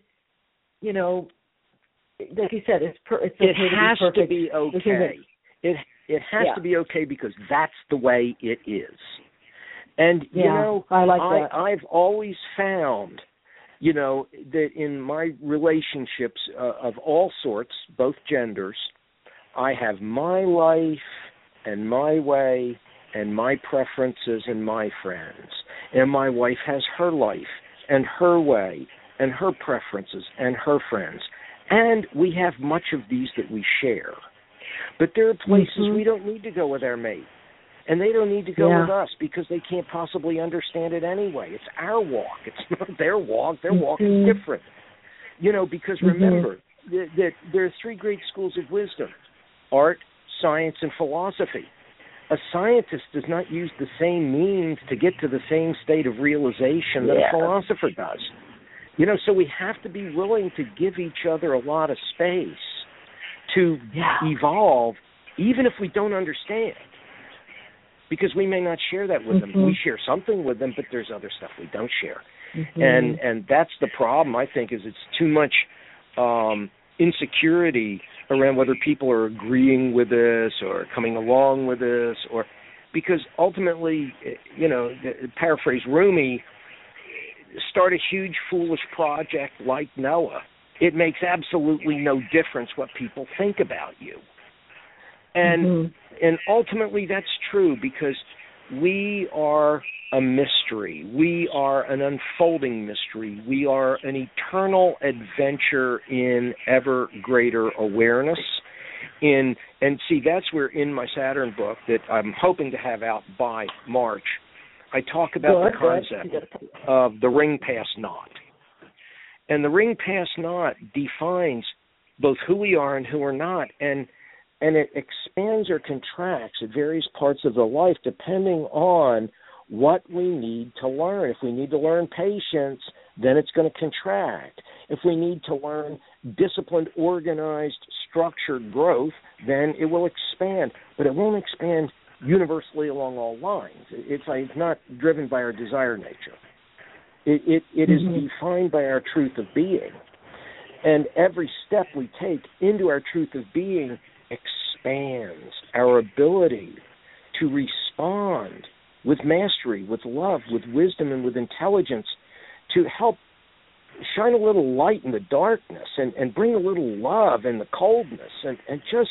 like you said, it's okay
it has to be okay. It has to be okay because that's the way it is. And
I like that.
I've always found, that in my relationships of all sorts, both genders, I have my life and my way and my preferences and my friends. And my wife has her life and her way and her preferences and her friends. And we have much of these that we share. But there are places we don't need to go with our mate. And they don't need to go with us because they can't possibly understand it anyway. It's our walk. It's not their walk. Their walk is different. Because remember that there are three great schools of wisdom: art, science, and philosophy. A scientist does not use the same means to get to the same state of realization that a philosopher does. So we have to be willing to give each other a lot of space to evolve, even if we don't understand. Because we may not share that with them. We share something with them, but there's other stuff we don't share. And that's the problem, I think, is it's too much insecurity around whether people are agreeing with this or coming along with this, or because ultimately, paraphrase Rumi, start a huge foolish project like Noah. It makes absolutely no difference what people think about you. And ultimately that's true because we are a mystery. We are an unfolding mystery. We are an eternal adventure in ever greater awareness. And see, that's where in my Saturn book that I'm hoping to have out by March, I talk about the concept of the ring pass knot. And the ring pass knot defines both who we are and who we're not, and it expands or contracts at various parts of the life depending on what we need to learn. If we need to learn patience, then it's going to contract. If we need to learn disciplined, organized, structured growth, then it will expand. But it won't expand universally along all lines. It's not driven by our desire nature. It is defined by our truth of being. And every step we take into our truth of being expands our ability to respond with mastery, with love, with wisdom, and with intelligence to help shine a little light in the darkness and bring a little love in the coldness and just,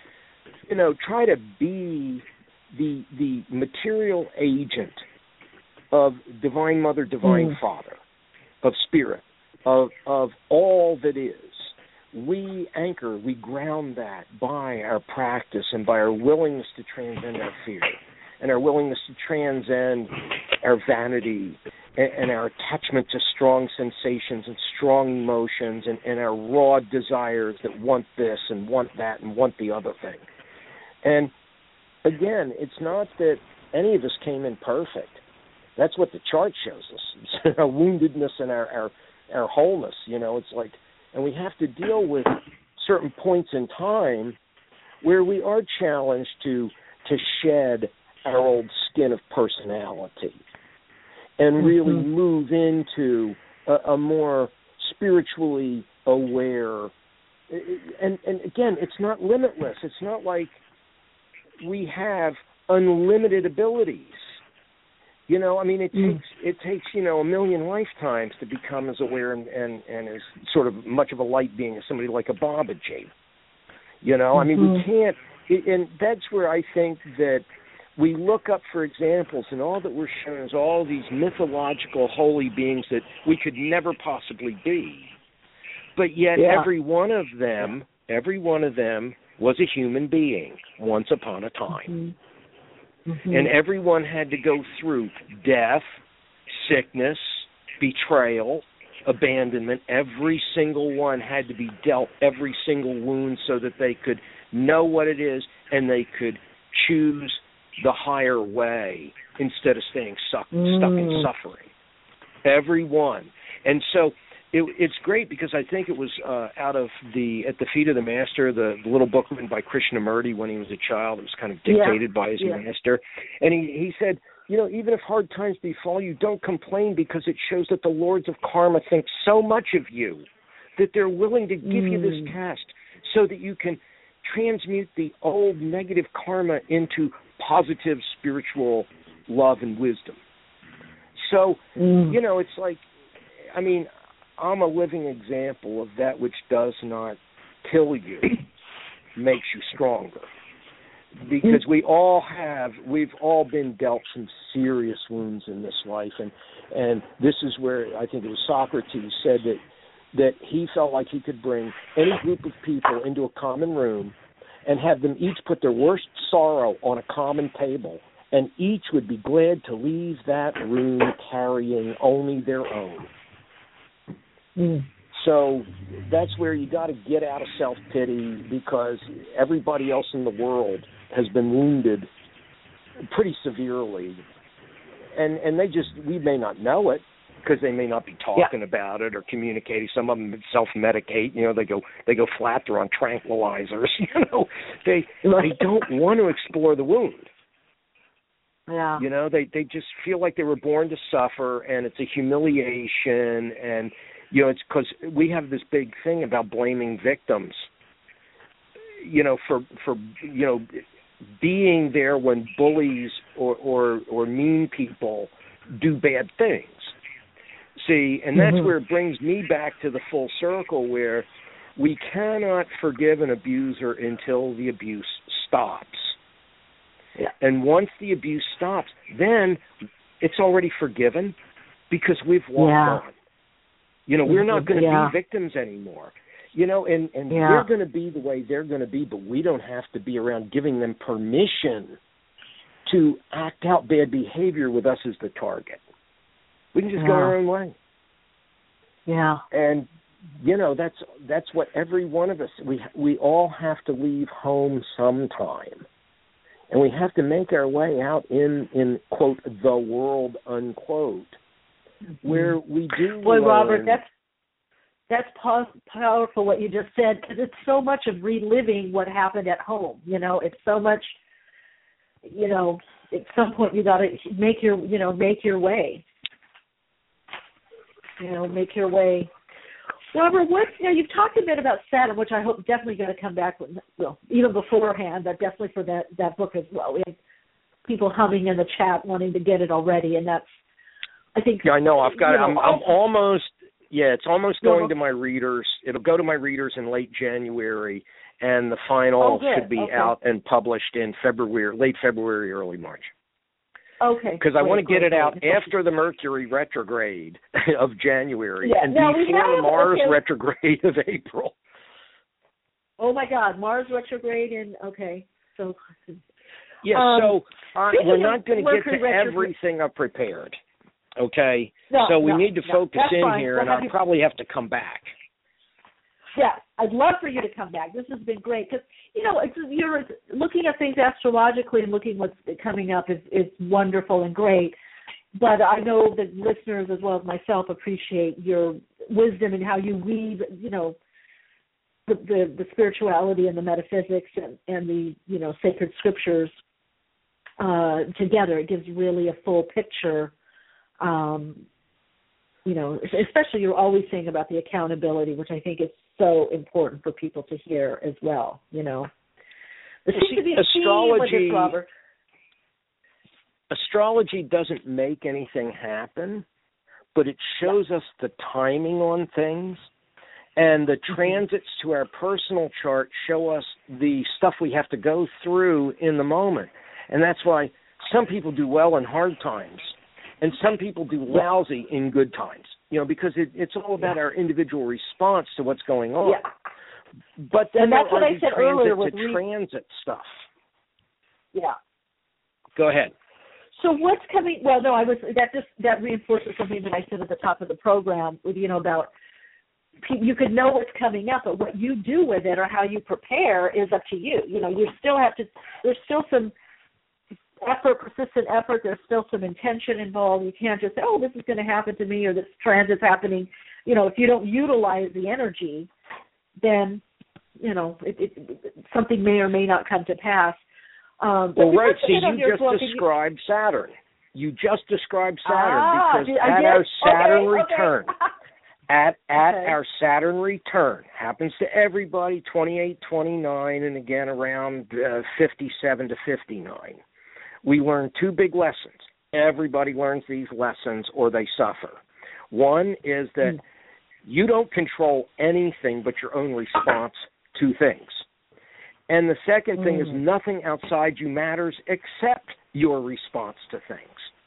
try to be the material agent of Divine Mother, Divine Father, of Spirit, of all that is. We anchor, we ground that by our practice and by our willingness to transcend our fear and our willingness to transcend our vanity and our attachment to strong sensations and strong emotions and our raw desires that want this and want that and want the other thing. And again, it's not that any of us came in perfect. That's what the chart shows us. It's our woundedness and our wholeness, it's like, and we have to deal with certain points in time where we are challenged to shed our old skin of personality and really move into a more spiritually aware. And again, it's not limitless. It's not like we have unlimited abilities. It takes a million lifetimes to become as aware and as sort of much of a light being as somebody like a Babaji. You know, I mean, we can't, and that's where I think that we look up for examples, and all that we're shown is all these mythological holy beings that we could never possibly be. But yet every one of them was a human being once upon a time. And everyone had to go through death, sickness, betrayal, abandonment. Every single one had to be dealt every single wound so that they could know what it is and they could choose the higher way instead of staying stuck in suffering. Every one. And so it's great because I think it was At the Feet of the Master, the little book written by Krishnamurti when he was a child. It was kind of dictated by his master. And he said, you know, even if hard times befall you, don't complain because it shows that the lords of karma think so much of you that they're willing to give you this test so that you can transmute the old negative karma into positive spiritual love and wisdom. So, you know, it's like, I mean, I'm a living example of that which does not kill you, makes you stronger. Because we've all been dealt some serious wounds in this life, and this is where I think it was Socrates said that he felt like he could bring any group of people into a common room and have them each put their worst sorrow on a common table, and each would be glad to leave that room carrying only their own. So that's where you got to get out of self-pity because everybody else in the world has been wounded pretty severely. And we may not know it because they may not be talking about it or communicating. Some of them self-medicate, you know, they go flat, they're on tranquilizers, you know. They don't want to explore the wound.
Yeah.
You know, they just feel like they were born to suffer, and it's a humiliation, and you know, it's because we have this big thing about blaming victims, you know, for you know, being there when bullies or mean people do bad things. See, and that's where it brings me back to the full circle where we cannot forgive an abuser until the abuse stops.
Yeah.
And once the abuse stops, then it's already forgiven because we've walked on. You know, we're not going to be victims anymore. You know, and they're going to be the way they're going to be, but we don't have to be around giving them permission to act out bad behavior with us as the target. We can just go our own way.
Yeah.
And, you know, that's what every one of us, we all have to leave home sometime. And we have to make our way out in quote, the world, unquote, where we do
Boy,
learn.
Robert, that's powerful what you just said, because it's so much of reliving what happened at home. You know, it's so much, you know, at some point you got to make your way. You know, make your way. Robert, you've talked a bit about Saturn, which I hope definitely going to come back with, well, even beforehand, but definitely for that book as well. We have people humming in the chat wanting to get it already, and that's, I think. Yeah,
I know. I've got it. I'm almost, it's almost going to my readers. It'll go to my readers in late January, and the final should be out and published in late February, early March.
Okay.
Because I want to get it out after the Mercury retrograde of January and before the Mars retrograde of April.
Oh my God, Mars retrograde so.
Yeah, so we're not going to get to everything I've prepared. Okay, so we need to focus in here, and I'll probably have to come back.
Yeah, I'd love for you to come back. This has been great because, you know, you're looking at things astrologically and looking what's coming up is wonderful and great. But I know that listeners as well as myself appreciate your wisdom and how you weave, you know, the spirituality and the metaphysics and the, you know, sacred scriptures together. It gives really a full picture. You know, especially you're always saying about the accountability, which I think is so important for people to hear as well, you know. There seems to be a theme with this, Robert.
Astrology doesn't make anything happen, but it shows us the timing on things. And the transits to our personal chart show us the stuff we have to go through in the moment. And that's why some people do well in hard times and some people do lousy in good times, because it's all about our individual response to what's going on.
Yeah.
But then
and that's what I said earlier
with
with
transit stuff.
Yeah.
Go ahead.
So what's coming? Well, no, that reinforces something that I said at the top of the program, about you could know what's coming up, but what you do with it or how you prepare is up to you. You still have to. There's still some effort, persistent effort. There's still some intention involved. You can't just say, "Oh, this is going to happen to me," or "This transit's happening." If you don't utilize the energy, then something may or may not come to pass.
Right. See, you just described Saturn. You just described Saturn because at our Saturn return, at our Saturn return, happens to everybody, 28, 29, and again around 57 to 59. We learn two big lessons. Everybody learns these lessons or they suffer. One is that you don't control anything but your own response to things. And the second thing is nothing outside you matters except your response to things.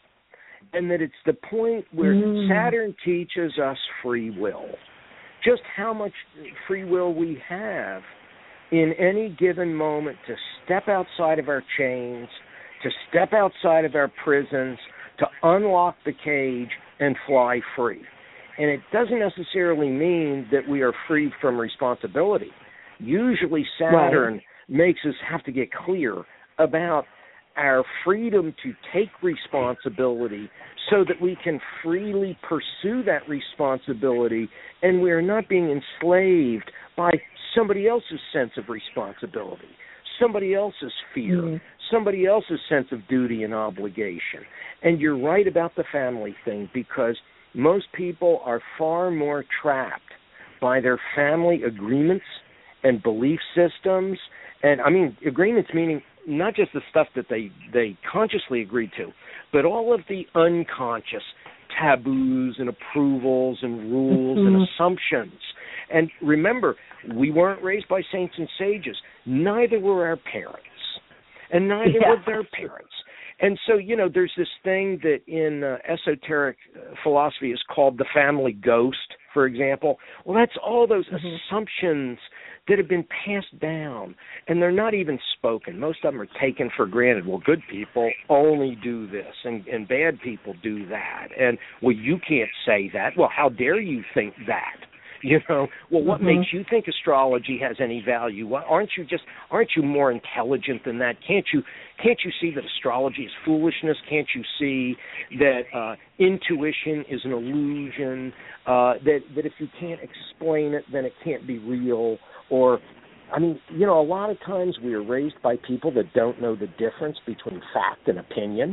And that it's the point where Saturn teaches us free will. Just how much free will we have in any given moment to step outside of our chains, to step outside of our prisons, to unlock the cage and fly free. And it doesn't necessarily mean that we are free from responsibility. Usually Saturn makes us have to get clear about our freedom to take responsibility so that we can freely pursue that responsibility and we're not being enslaved by somebody else's sense of responsibility, somebody else's fear, somebody else's sense of duty and obligation. And you're right about the family thing because most people are far more trapped by their family agreements and belief systems. And, agreements meaning not just the stuff that they consciously agreed to, but all of the unconscious taboos and approvals and rules and assumptions. And remember, we weren't raised by saints and sages. Neither were our parents. And neither were their parents. And so, there's this thing that in esoteric philosophy is called the family ghost, for example. Well, that's all those assumptions that have been passed down, and they're not even spoken. Most of them are taken for granted. Well, good people only do this, and bad people do that. And, well, you can't say that. Well, how dare you think that? Well, what makes you think astrology has any value? Well, aren't you more intelligent than that? Can't you see that astrology is foolishness? Can't you see that intuition is an illusion? That if you can't explain it, then it can't be real? Or, a lot of times we are raised by people that don't know the difference between fact and opinion.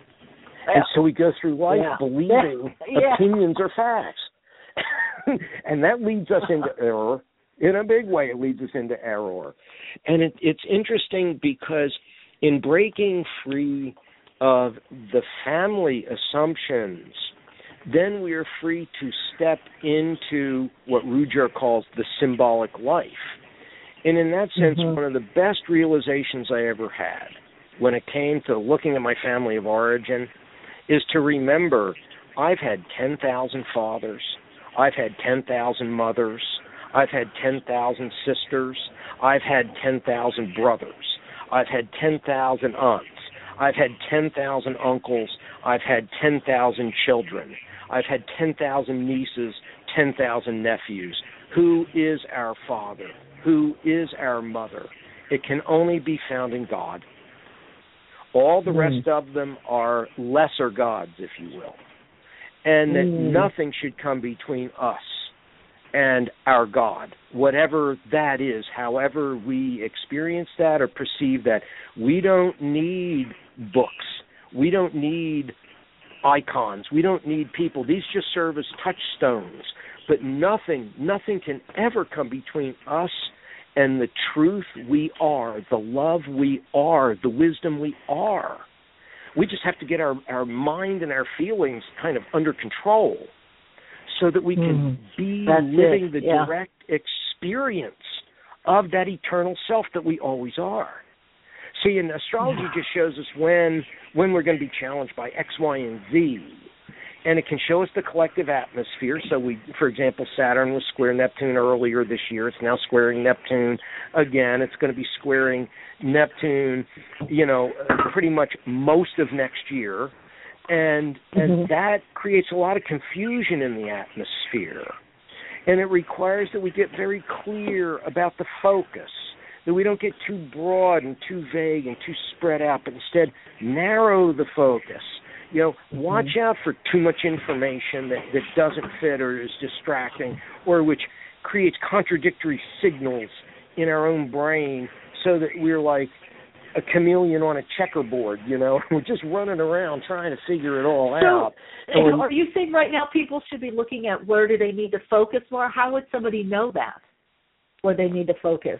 And so we go through life believing opinions are facts. And that leads us into error. In a big way, it leads us into error. And it's interesting because in breaking free of the family assumptions, then we are free to step into what Rudger calls the symbolic life. And in that sense, one of the best realizations I ever had when it came to looking at my family of origin is to remember I've had 10,000 fathers. I've had 10,000 mothers. I've had 10,000 sisters. I've had 10,000 brothers. I've had 10,000 aunts. I've had 10,000 uncles. I've had 10,000 children. I've had 10,000 nieces, 10,000 nephews. Who is our father? Who is our mother? It can only be found in God. All the rest of them are lesser gods, if you will. And that nothing should come between us and our God, whatever that is, however we experience that or perceive that. We don't need books. We don't need icons. We don't need people. These just serve as touchstones. But nothing can ever come between us and the truth we are, the love we are, the wisdom we are. We just have to get our mind and our feelings kind of under control so that we can be living the direct experience of that eternal self that we always are. See, and astrology just shows us when we're going to be challenged by X, Y, and Z. And it can show us the collective atmosphere. So for example, Saturn was square Neptune earlier this year. It's now squaring Neptune again. It's going to be squaring Neptune, pretty much most of next year. And that creates a lot of confusion in the atmosphere. And it requires that we get very clear about the focus, that we don't get too broad and too vague and too spread out, but instead narrow the focus. Watch out for too much information that doesn't fit or is distracting or which creates contradictory signals in our own brain so that we're like a chameleon on a checkerboard, we're just running around trying to figure it all out.
So are you saying right now people should be looking at where do they need to focus more? How would somebody know that, where they need to focus?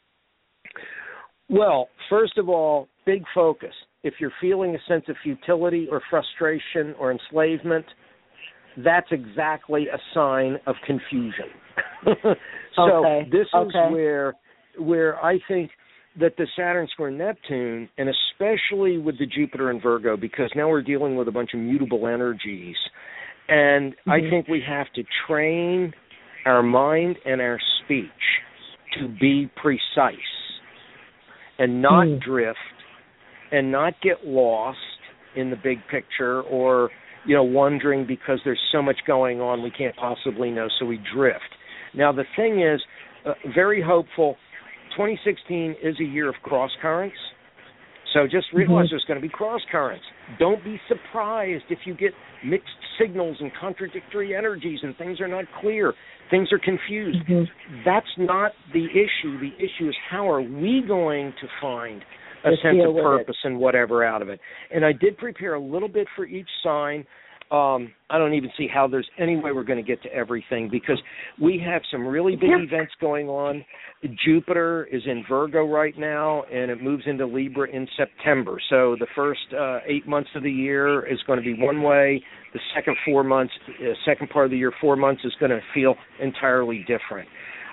Well, first of all, big focus. If you're feeling a sense of futility or frustration or enslavement, that's exactly a sign of confusion. So this is where I think that the Saturn square Neptune, and especially with the Jupiter and Virgo, because now we're dealing with a bunch of mutable energies, and I think we have to train our mind and our speech to be precise and not drift and not get lost in the big picture or, wondering because there's so much going on we can't possibly know, so we drift. Now, the thing is, very hopeful, 2016 is a year of cross currents, so just realize there's going to be cross currents. Don't be surprised if you get mixed signals and contradictory energies and things are not clear, things are confused. That's not the issue. The issue is how are we going to find a sense of purpose and whatever out of it. And I did prepare a little bit for each sign. I don't even see how there's any way we're going to get to everything because we have some really big events going on. Jupiter is in Virgo right now, and it moves into Libra in September. So the first 8 months of the year is going to be one way. The second part of the year, 4 months, is going to feel entirely different.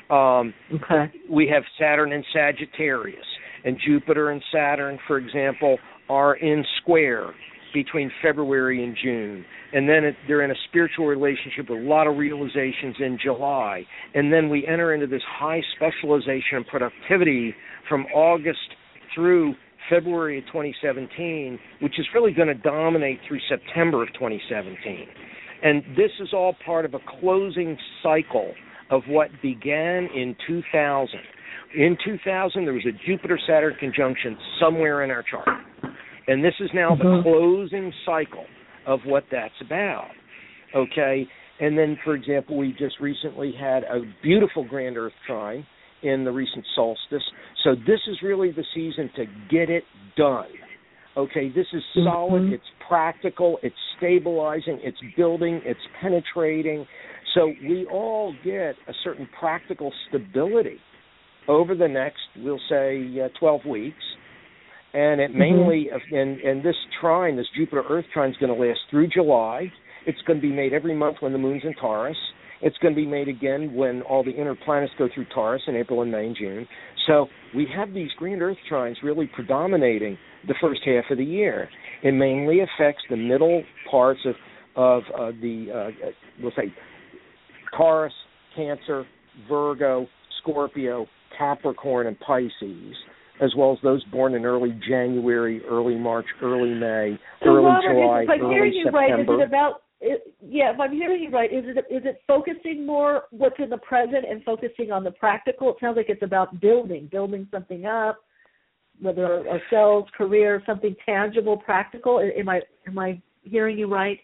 We have Saturn in Sagittarius, and Jupiter and Saturn, for example, are in square between February and June. And then they're in a spiritual relationship with a lot of realizations in July. And then we enter into this high specialization and productivity from August through February of 2017, which is really going to dominate through September of 2017. And this is all part of a closing cycle of what began in 2000. In 2000, there was a Jupiter-Saturn conjunction somewhere in our chart. And this is now the closing cycle of what that's about, okay? And then, for example, we just recently had a beautiful grand Earth trine in the recent solstice. So this is really the season to get it done, okay? This is solid, it's practical, it's stabilizing, it's building, it's penetrating. So we all get a certain practical stability over the next, we'll say, 12 weeks. And it mainly, and this trine, this Jupiter-Earth trine is going to last through July. It's going to be made every month when the moon's in Taurus. It's going to be made again when all the inner planets go through Taurus in April and May and June. So we have these grand Earth trines really predominating the first half of the year. It mainly affects the middle parts of we'll say, Taurus, Cancer, Virgo, Scorpio, Capricorn, and Pisces, as well as those born in early January, early March, early May, early July, early September.
If I'm hearing you right, is it focusing more what's in the present and focusing on the practical? It sounds like it's about building something up, whether ourselves, career, something tangible, practical. Am I hearing you right?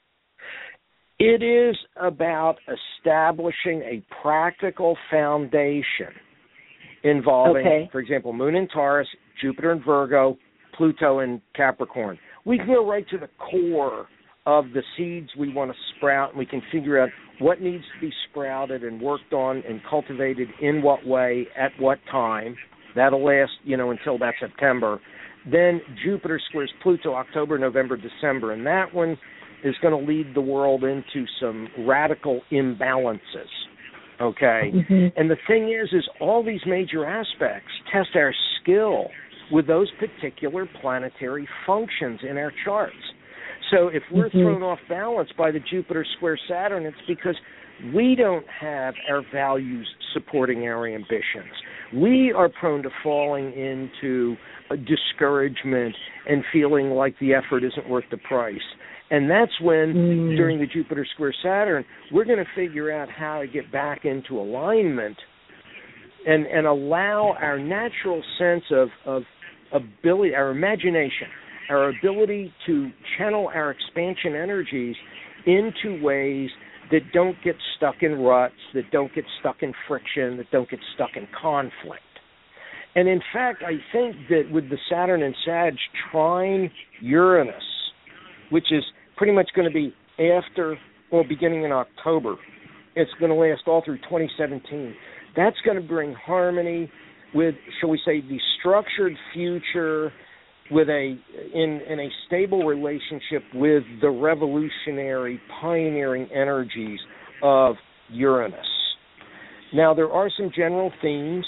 It is about establishing a practical foundation involving, for example, Moon in Taurus, Jupiter in Virgo, Pluto in Capricorn. We can go right to the core of the seeds we want to sprout, and we can figure out what needs to be sprouted and worked on and cultivated in what way, at what time. That'll last, until that September. Then Jupiter squares Pluto October, November, December, and that one is going to lead the world into some radical imbalances, okay? Mm-hmm. And the thing is all these major aspects test our skill with those particular planetary functions in our charts. So if we're thrown off balance by the Jupiter square Saturn, it's because we don't have our values supporting our ambitions. We are prone to falling into discouragement and feeling like the effort isn't worth the price. And that's when, during the Jupiter square Saturn, we're going to figure out how to get back into alignment and allow our natural sense of ability, our imagination, our ability to channel our expansion energies into ways that don't get stuck in ruts, that don't get stuck in friction, that don't get stuck in conflict. And in fact, I think that with the Saturn and Sag trine Uranus, which is pretty much going to be beginning in October, it's going to last all through 2017, that's going to bring harmony with, shall we say, the structured future with in a stable relationship with the revolutionary, pioneering energies of Uranus. Now, there are some general themes,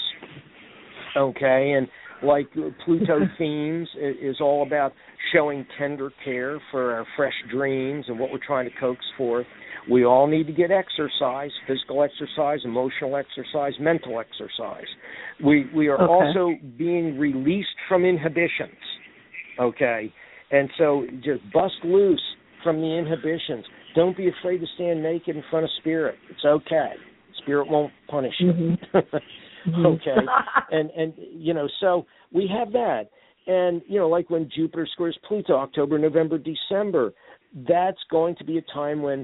okay, and like Pluto themes is all about showing tender care for our fresh dreams and what we're trying to coax forth. We all need to get exercise, physical exercise, emotional exercise, mental exercise. We are also being released from inhibitions. Okay, and so just bust loose from the inhibitions. Don't be afraid to stand naked in front of Spirit. It's okay. Spirit won't punish you. Okay, and so we have that. And, like when Jupiter squares Pluto, October, November, December, that's going to be a time when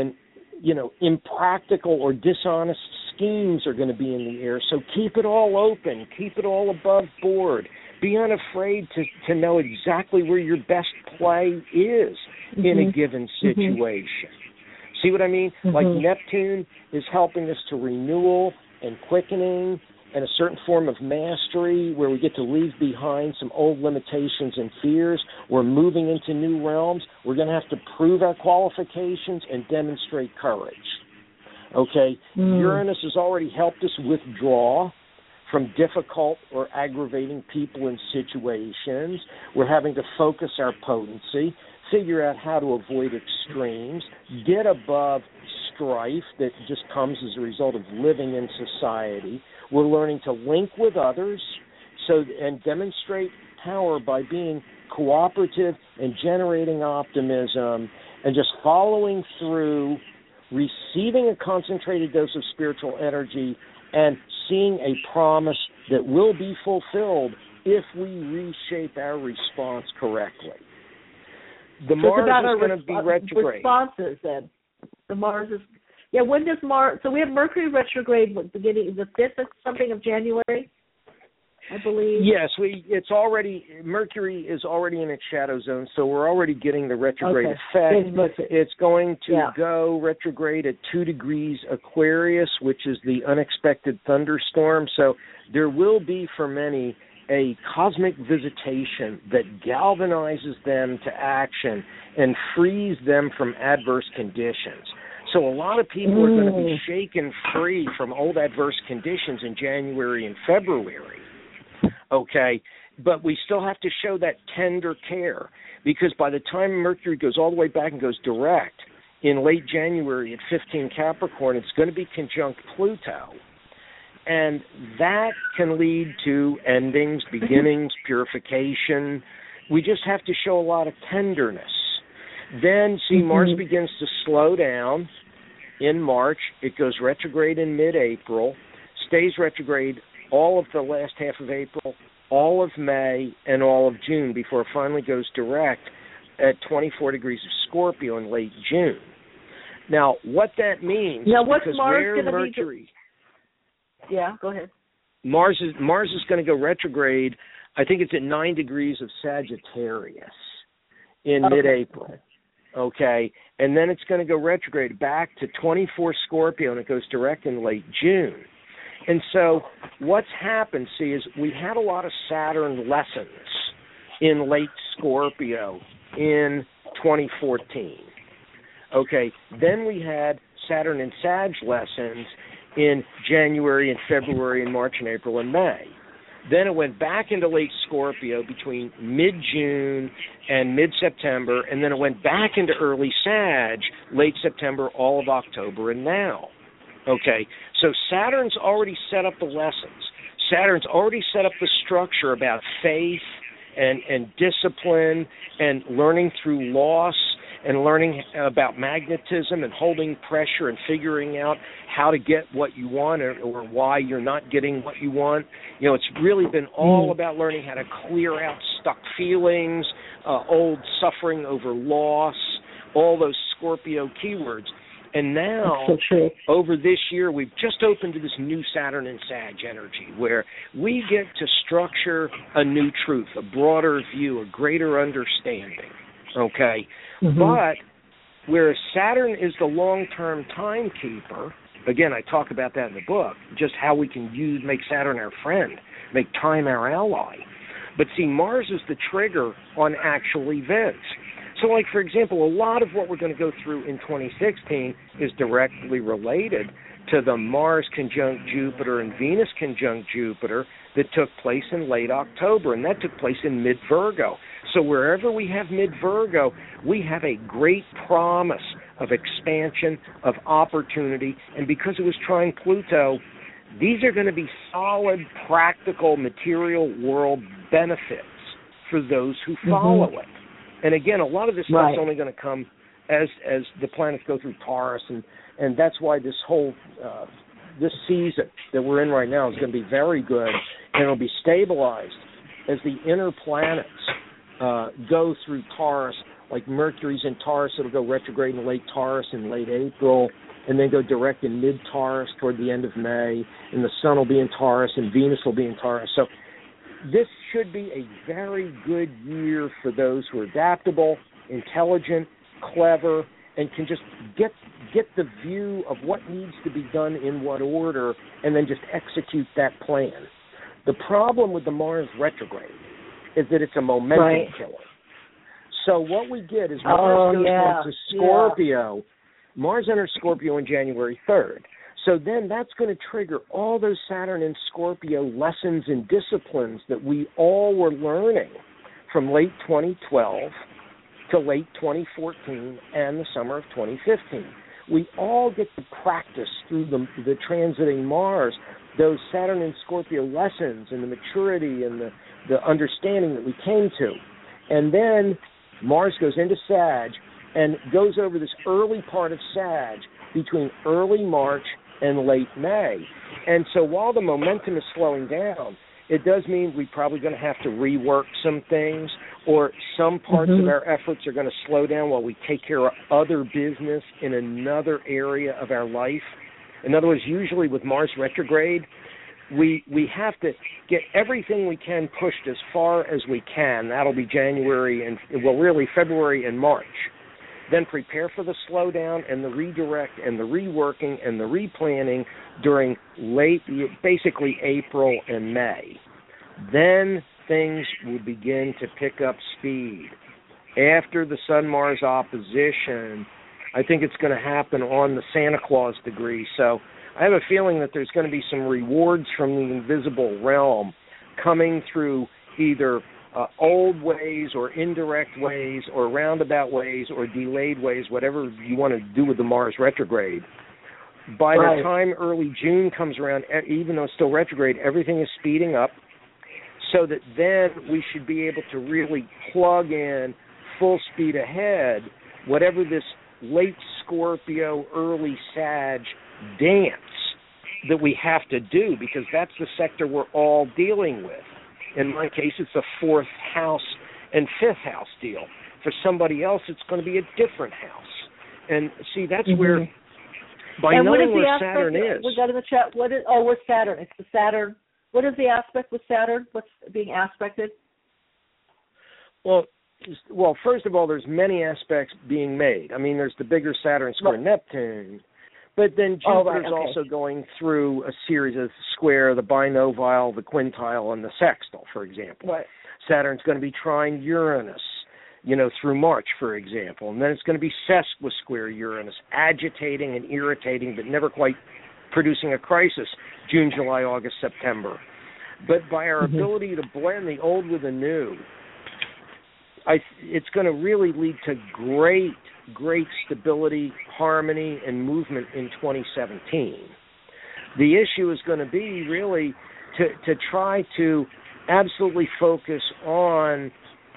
impractical or dishonest schemes are going to be in the air. So keep it all open. Keep it all above board. Be unafraid to know exactly where your best play is in a given situation. See what I mean? Like Neptune is helping us to renewal and quickening and a certain form of mastery where we get to leave behind some old limitations and fears. We're moving into new realms. We're going to have to prove our qualifications and demonstrate courage. Okay? Uranus has already helped us withdraw from difficult or aggravating people and situations. We're having to focus our potency, figure out how to avoid extremes, get above strife that just comes as a result of living in society. We're learning to link with others and demonstrate power by being cooperative and generating optimism and just following through, receiving a concentrated dose of spiritual energy and seeing a promise that will be fulfilled if we reshape our response correctly. The Mars is going to be retrograde.
Responses then. The Mars is, when does Mars, so we have Mercury retrograde beginning the 5th or something of January, I believe. Yes,
Mercury is already in its shadow zone, so we're already getting the retrograde effect. It's going to go retrograde at 2 degrees Aquarius, which is the unexpected thunderstorm. So there will be for many a cosmic visitation that galvanizes them to action and frees them from adverse conditions. So a lot of people are going to be shaken free from old adverse conditions in January and February. Okay, but we still have to show that tender care because by the time Mercury goes all the way back and goes direct in late January at 15 Capricorn, it's going to be conjunct Pluto. And that can lead to endings, beginnings, purification. We just have to show a lot of tenderness. Then, Mars begins to slow down in March. It goes retrograde in mid-April, stays retrograde all of the last half of April, all of May, and all of June before it finally goes direct at 24 degrees of Scorpio in late June. Now, what that means,
what's Mars
where Mercury...
go ahead.
Mars is going to go retrograde, I think it's at 9 degrees of Sagittarius in mid-April. Okay, and then it's going to go retrograde back to 24 Scorpio, and it goes direct in late June. And so what's happened, is we had a lot of Saturn lessons in late Scorpio in 2014. Okay, then we had Saturn and Sag lessons in January and February and March and April and May. Then it went back into late Scorpio between mid-June and mid-September, and then it went back into early Sag, late September, all of October, and now. Okay, so Saturn's already set up the lessons. Saturn's already set up the structure about faith and discipline and learning through loss and learning about magnetism and holding pressure and figuring out how to get what you want or why you're not getting what you want. You know, it's really been all about learning how to clear out stuck feelings, old suffering over loss, all those Scorpio keywords. And now, over this year, we've just opened to this new Saturn and Sag energy where we get to structure a new truth, a broader view, a greater understanding, okay? But whereas Saturn is the long-term timekeeper, again, I talk about that in the book, just how we can make Saturn our friend, make time our ally. But see, Mars is the trigger on actual events. So, like, for example, a lot of what we're going to go through in 2016 is directly related to the Mars conjunct Jupiter and Venus conjunct Jupiter that took place in late October, and that took place in mid-Virgo. So wherever we have mid-Virgo, we have a great promise of expansion, of opportunity, and because it was trine Pluto, these are going to be solid, practical, material world benefits for those who follow it. And again, a lot of this stuff's only going to come as the planets go through Taurus, and that's why this whole this season that we're in right now is going to be very good, and it'll be stabilized as the inner planets go through Taurus. Like Mercury's in Taurus, it'll go retrograde in late Taurus in late April, and then go direct in mid-Taurus toward the end of May, and the Sun will be in Taurus, and Venus will be in Taurus. So this should be a very good year for those who are adaptable, intelligent, clever, and can just get the view of what needs to be done in what order and then just execute that plan. The problem with the Mars retrograde is that it's a momentum killer. So what we get is Mars goes into Scorpio. Mars enters Scorpio on January 3rd. So then that's going to trigger all those Saturn and Scorpio lessons and disciplines that we all were learning from late 2012 to late 2014 and the summer of 2015. We all get to practice through the transiting Mars those Saturn and Scorpio lessons and the maturity and the understanding that we came to. And then Mars goes into Sag and goes over this early part of Sag between early March and late May. And so while the momentum is slowing down, it does mean we're probably going to have to rework some things, or some parts of our efforts are going to slow down while we take care of other business in another area of our life. In other words, usually with Mars retrograde, we have to get everything we can pushed as far as we can. That'll be January and, well, really February and March. Then prepare for the slowdown and the redirect and the reworking and the replanning during basically April and May. Then things will begin to pick up speed. After the Sun-Mars opposition, I think it's going to happen on the Santa Claus degree. So I have a feeling that there's going to be some rewards from the invisible realm coming through either old ways or indirect ways or roundabout ways or delayed ways, whatever you want to do with the Mars retrograde. By the time early June comes around, even though it's still retrograde, everything is speeding up so that then we should be able to really plug in full speed ahead whatever this late Scorpio, early Sag dance that we have to do, because that's the sector we're all dealing with. In my case, it's a fourth house and fifth house deal. For somebody else, it's going to be a different house. And see, that's where, by knowing where Saturn is.
We got in the chat, with Saturn. It's the Saturn. What is the aspect with Saturn? What's being aspected?
Well, first of all, there's many aspects being made. I mean, there's the bigger Saturn square Neptune. But then Jupiter's also going through a series of square, the binovile, the quintile, and the sextile, for example. Saturn's going to be trine Uranus. through March, for example. And then it's going to be sesquisquare Uranus, agitating and irritating, but never quite producing a crisis, June, July, August, September. But by our ability to blend the old with the new, it's going to really lead to great stability, harmony, and movement in 2017. The issue is going to be really to try to absolutely focus on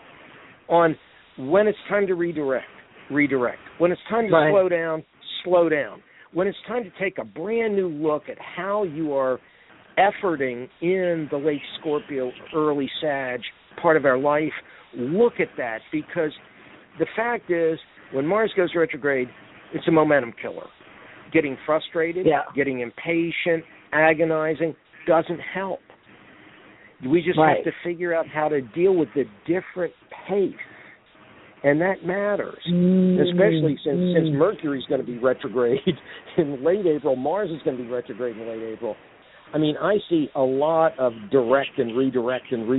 when it's time to redirect. When it's time to slow down. When it's time to take a brand new look at how you are efforting in the late Scorpio, early Sag part of our life, look at that, because the fact is, when Mars goes retrograde, it's a momentum killer. Getting frustrated, getting impatient, agonizing doesn't help. We just have to figure out how to deal with the different pace, and that matters, especially since Mercury's going to be retrograde in late April. Mars is going to be retrograde in late April. I mean, I see a lot of direct and redirect and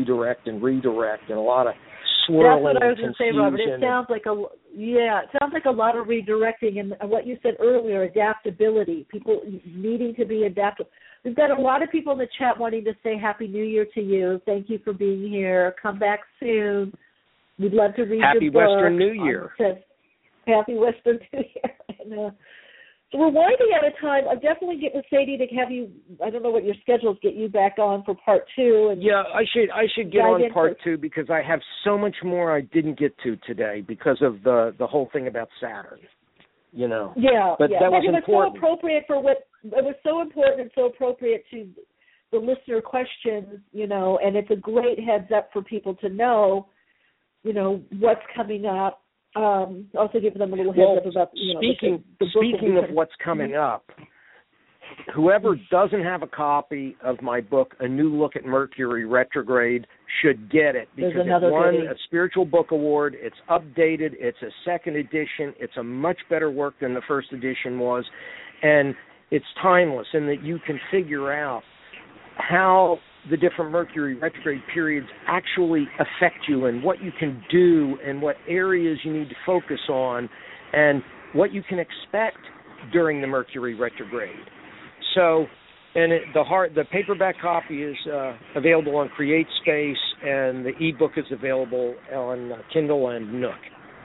a lot of swirling.
That's what I was
going to
say, Robert. It sounds like a lot of redirecting, and what you said earlier, adaptability. People needing to be adaptable. We've got a lot of people in the chat wanting to say Happy New Year to you. Thank you for being here. Come back soon. We'd love to read your book.
Happy Western New Year.
Happy Western New Year. And, so we're winding out of time. I'll definitely get with Sadie to have you, I don't know what your schedules, get you back on for part 2. And
I should get on part 2 because I have so much more I didn't get to today because of the whole thing about Saturn.
Yeah,
but that was important.
So appropriate for it was so important and so appropriate to the listener questions, and it's a great heads up for people to know, what's coming up. Also give them a little heads up about,
speaking of what's coming up, whoever doesn't have a copy of my book, A New Look at Mercury Retrograde, should get it, because it won a Spiritual Book Award. It's updated. It's a second edition. It's a much better work than the first edition was, and it's timeless in that you can figure out how the different Mercury retrograde periods actually affect you and what you can do and what areas you need to focus on and what you can expect during the Mercury retrograde. So, and the paperback copy is available on CreateSpace, and the ebook is available on Kindle and Nook.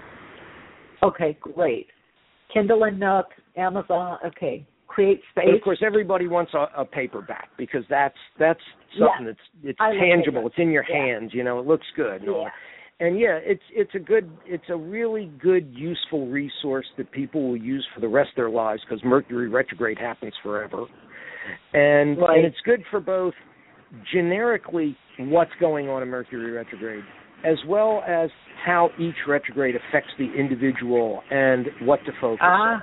Okay, great. Kindle and Nook, Amazon, okay. CreateSpace.
But of course, everybody wants a paperback because that's something it's tangible. It's in your hands. It looks good. And it's a really good, useful resource that people will use for the rest of their lives because Mercury retrograde happens forever, and it's good for both generically what's going on in Mercury retrograde, as well as how each retrograde affects the individual and what to focus on.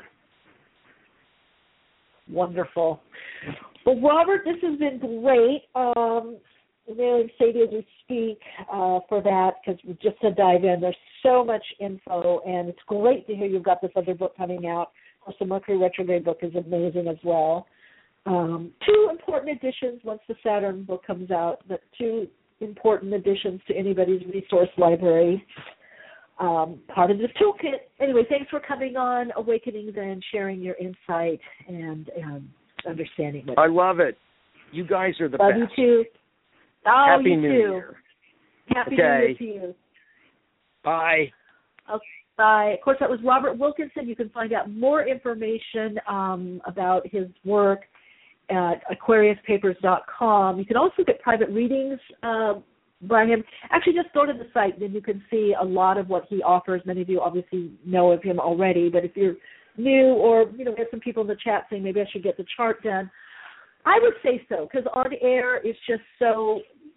Wonderful. Well, Robert, this has been great. Mary and Sadie as we speak for that, because we just to dive in. There's so much info, and it's great to hear you've got this other book coming out. Of course, the Mercury retrograde book is amazing as well. 2 important additions once the Saturn book comes out, but 2 important additions to anybody's resource library. Part of the toolkit. Anyway, thanks for coming on Awakenings and sharing your insight and understanding.
I love it. You guys are the best.
Love you too. Oh,
Happy New Year.
Happy New Year to you.
Bye.
Okay, bye. Of course, that was Robert Wilkinson. You can find out more information about his work at AquariusPapers.com. You can also get private readings by him. Actually, just go to the site, then you can see a lot of what he offers. Many of you obviously know of him already, but if you're new or, we have some people in the chat saying maybe I should get the chart done, I would say so, because on air is just so,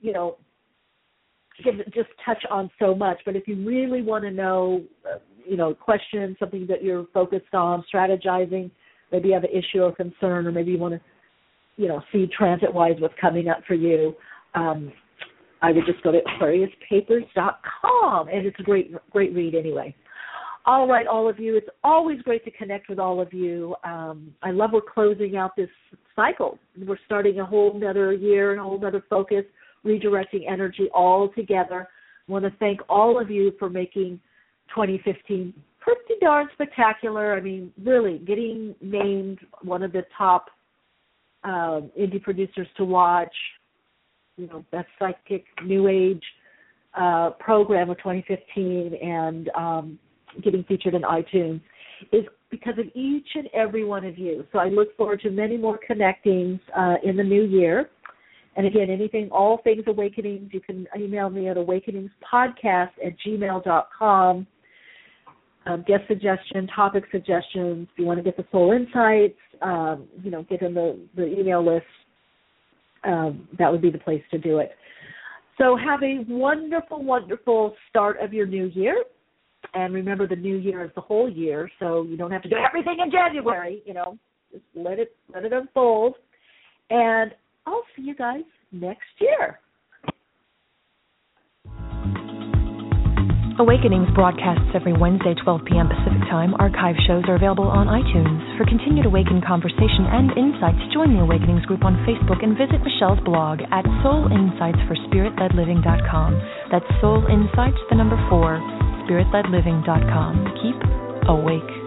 can just touch on so much. But if you really want to know, question something that you're focused on, strategizing, maybe you have an issue or concern, or maybe you want to, see transit-wise what's coming up for you, I would just go to AquariusPapers.com, and it's a great read anyway. All right, all of you, it's always great to connect with all of you. I love we're closing out this cycle. We're starting a whole nother year and a whole nother focus, redirecting energy all together. I want to thank all of you for making 2015 pretty darn spectacular. I mean, really getting named one of the top indie producers to watch, best psychic new age program of 2015, and getting featured in iTunes is because of each and every one of you. So I look forward to many more connectings in the new year. And again, all things Awakenings, you can email me at awakeningspodcast@gmail.com. Guest suggestions, topic suggestions. If you want to get the soul insights, get in the email list, that would be the place to do it. So have a wonderful, wonderful start of your new year. And remember, the new year is the whole year, so you don't have to do everything in January. Just let it unfold. And I'll see you guys next year.
Awakenings broadcasts every Wednesday, 12 p.m. Pacific Time. Archive shows are available on iTunes. For continued Awaken conversation and insights, join the Awakenings group on Facebook and visit Michelle's blog at soulinsightsforspiritledliving.com. That's Soul Insights, 4, spiritledliving.com. Keep awake.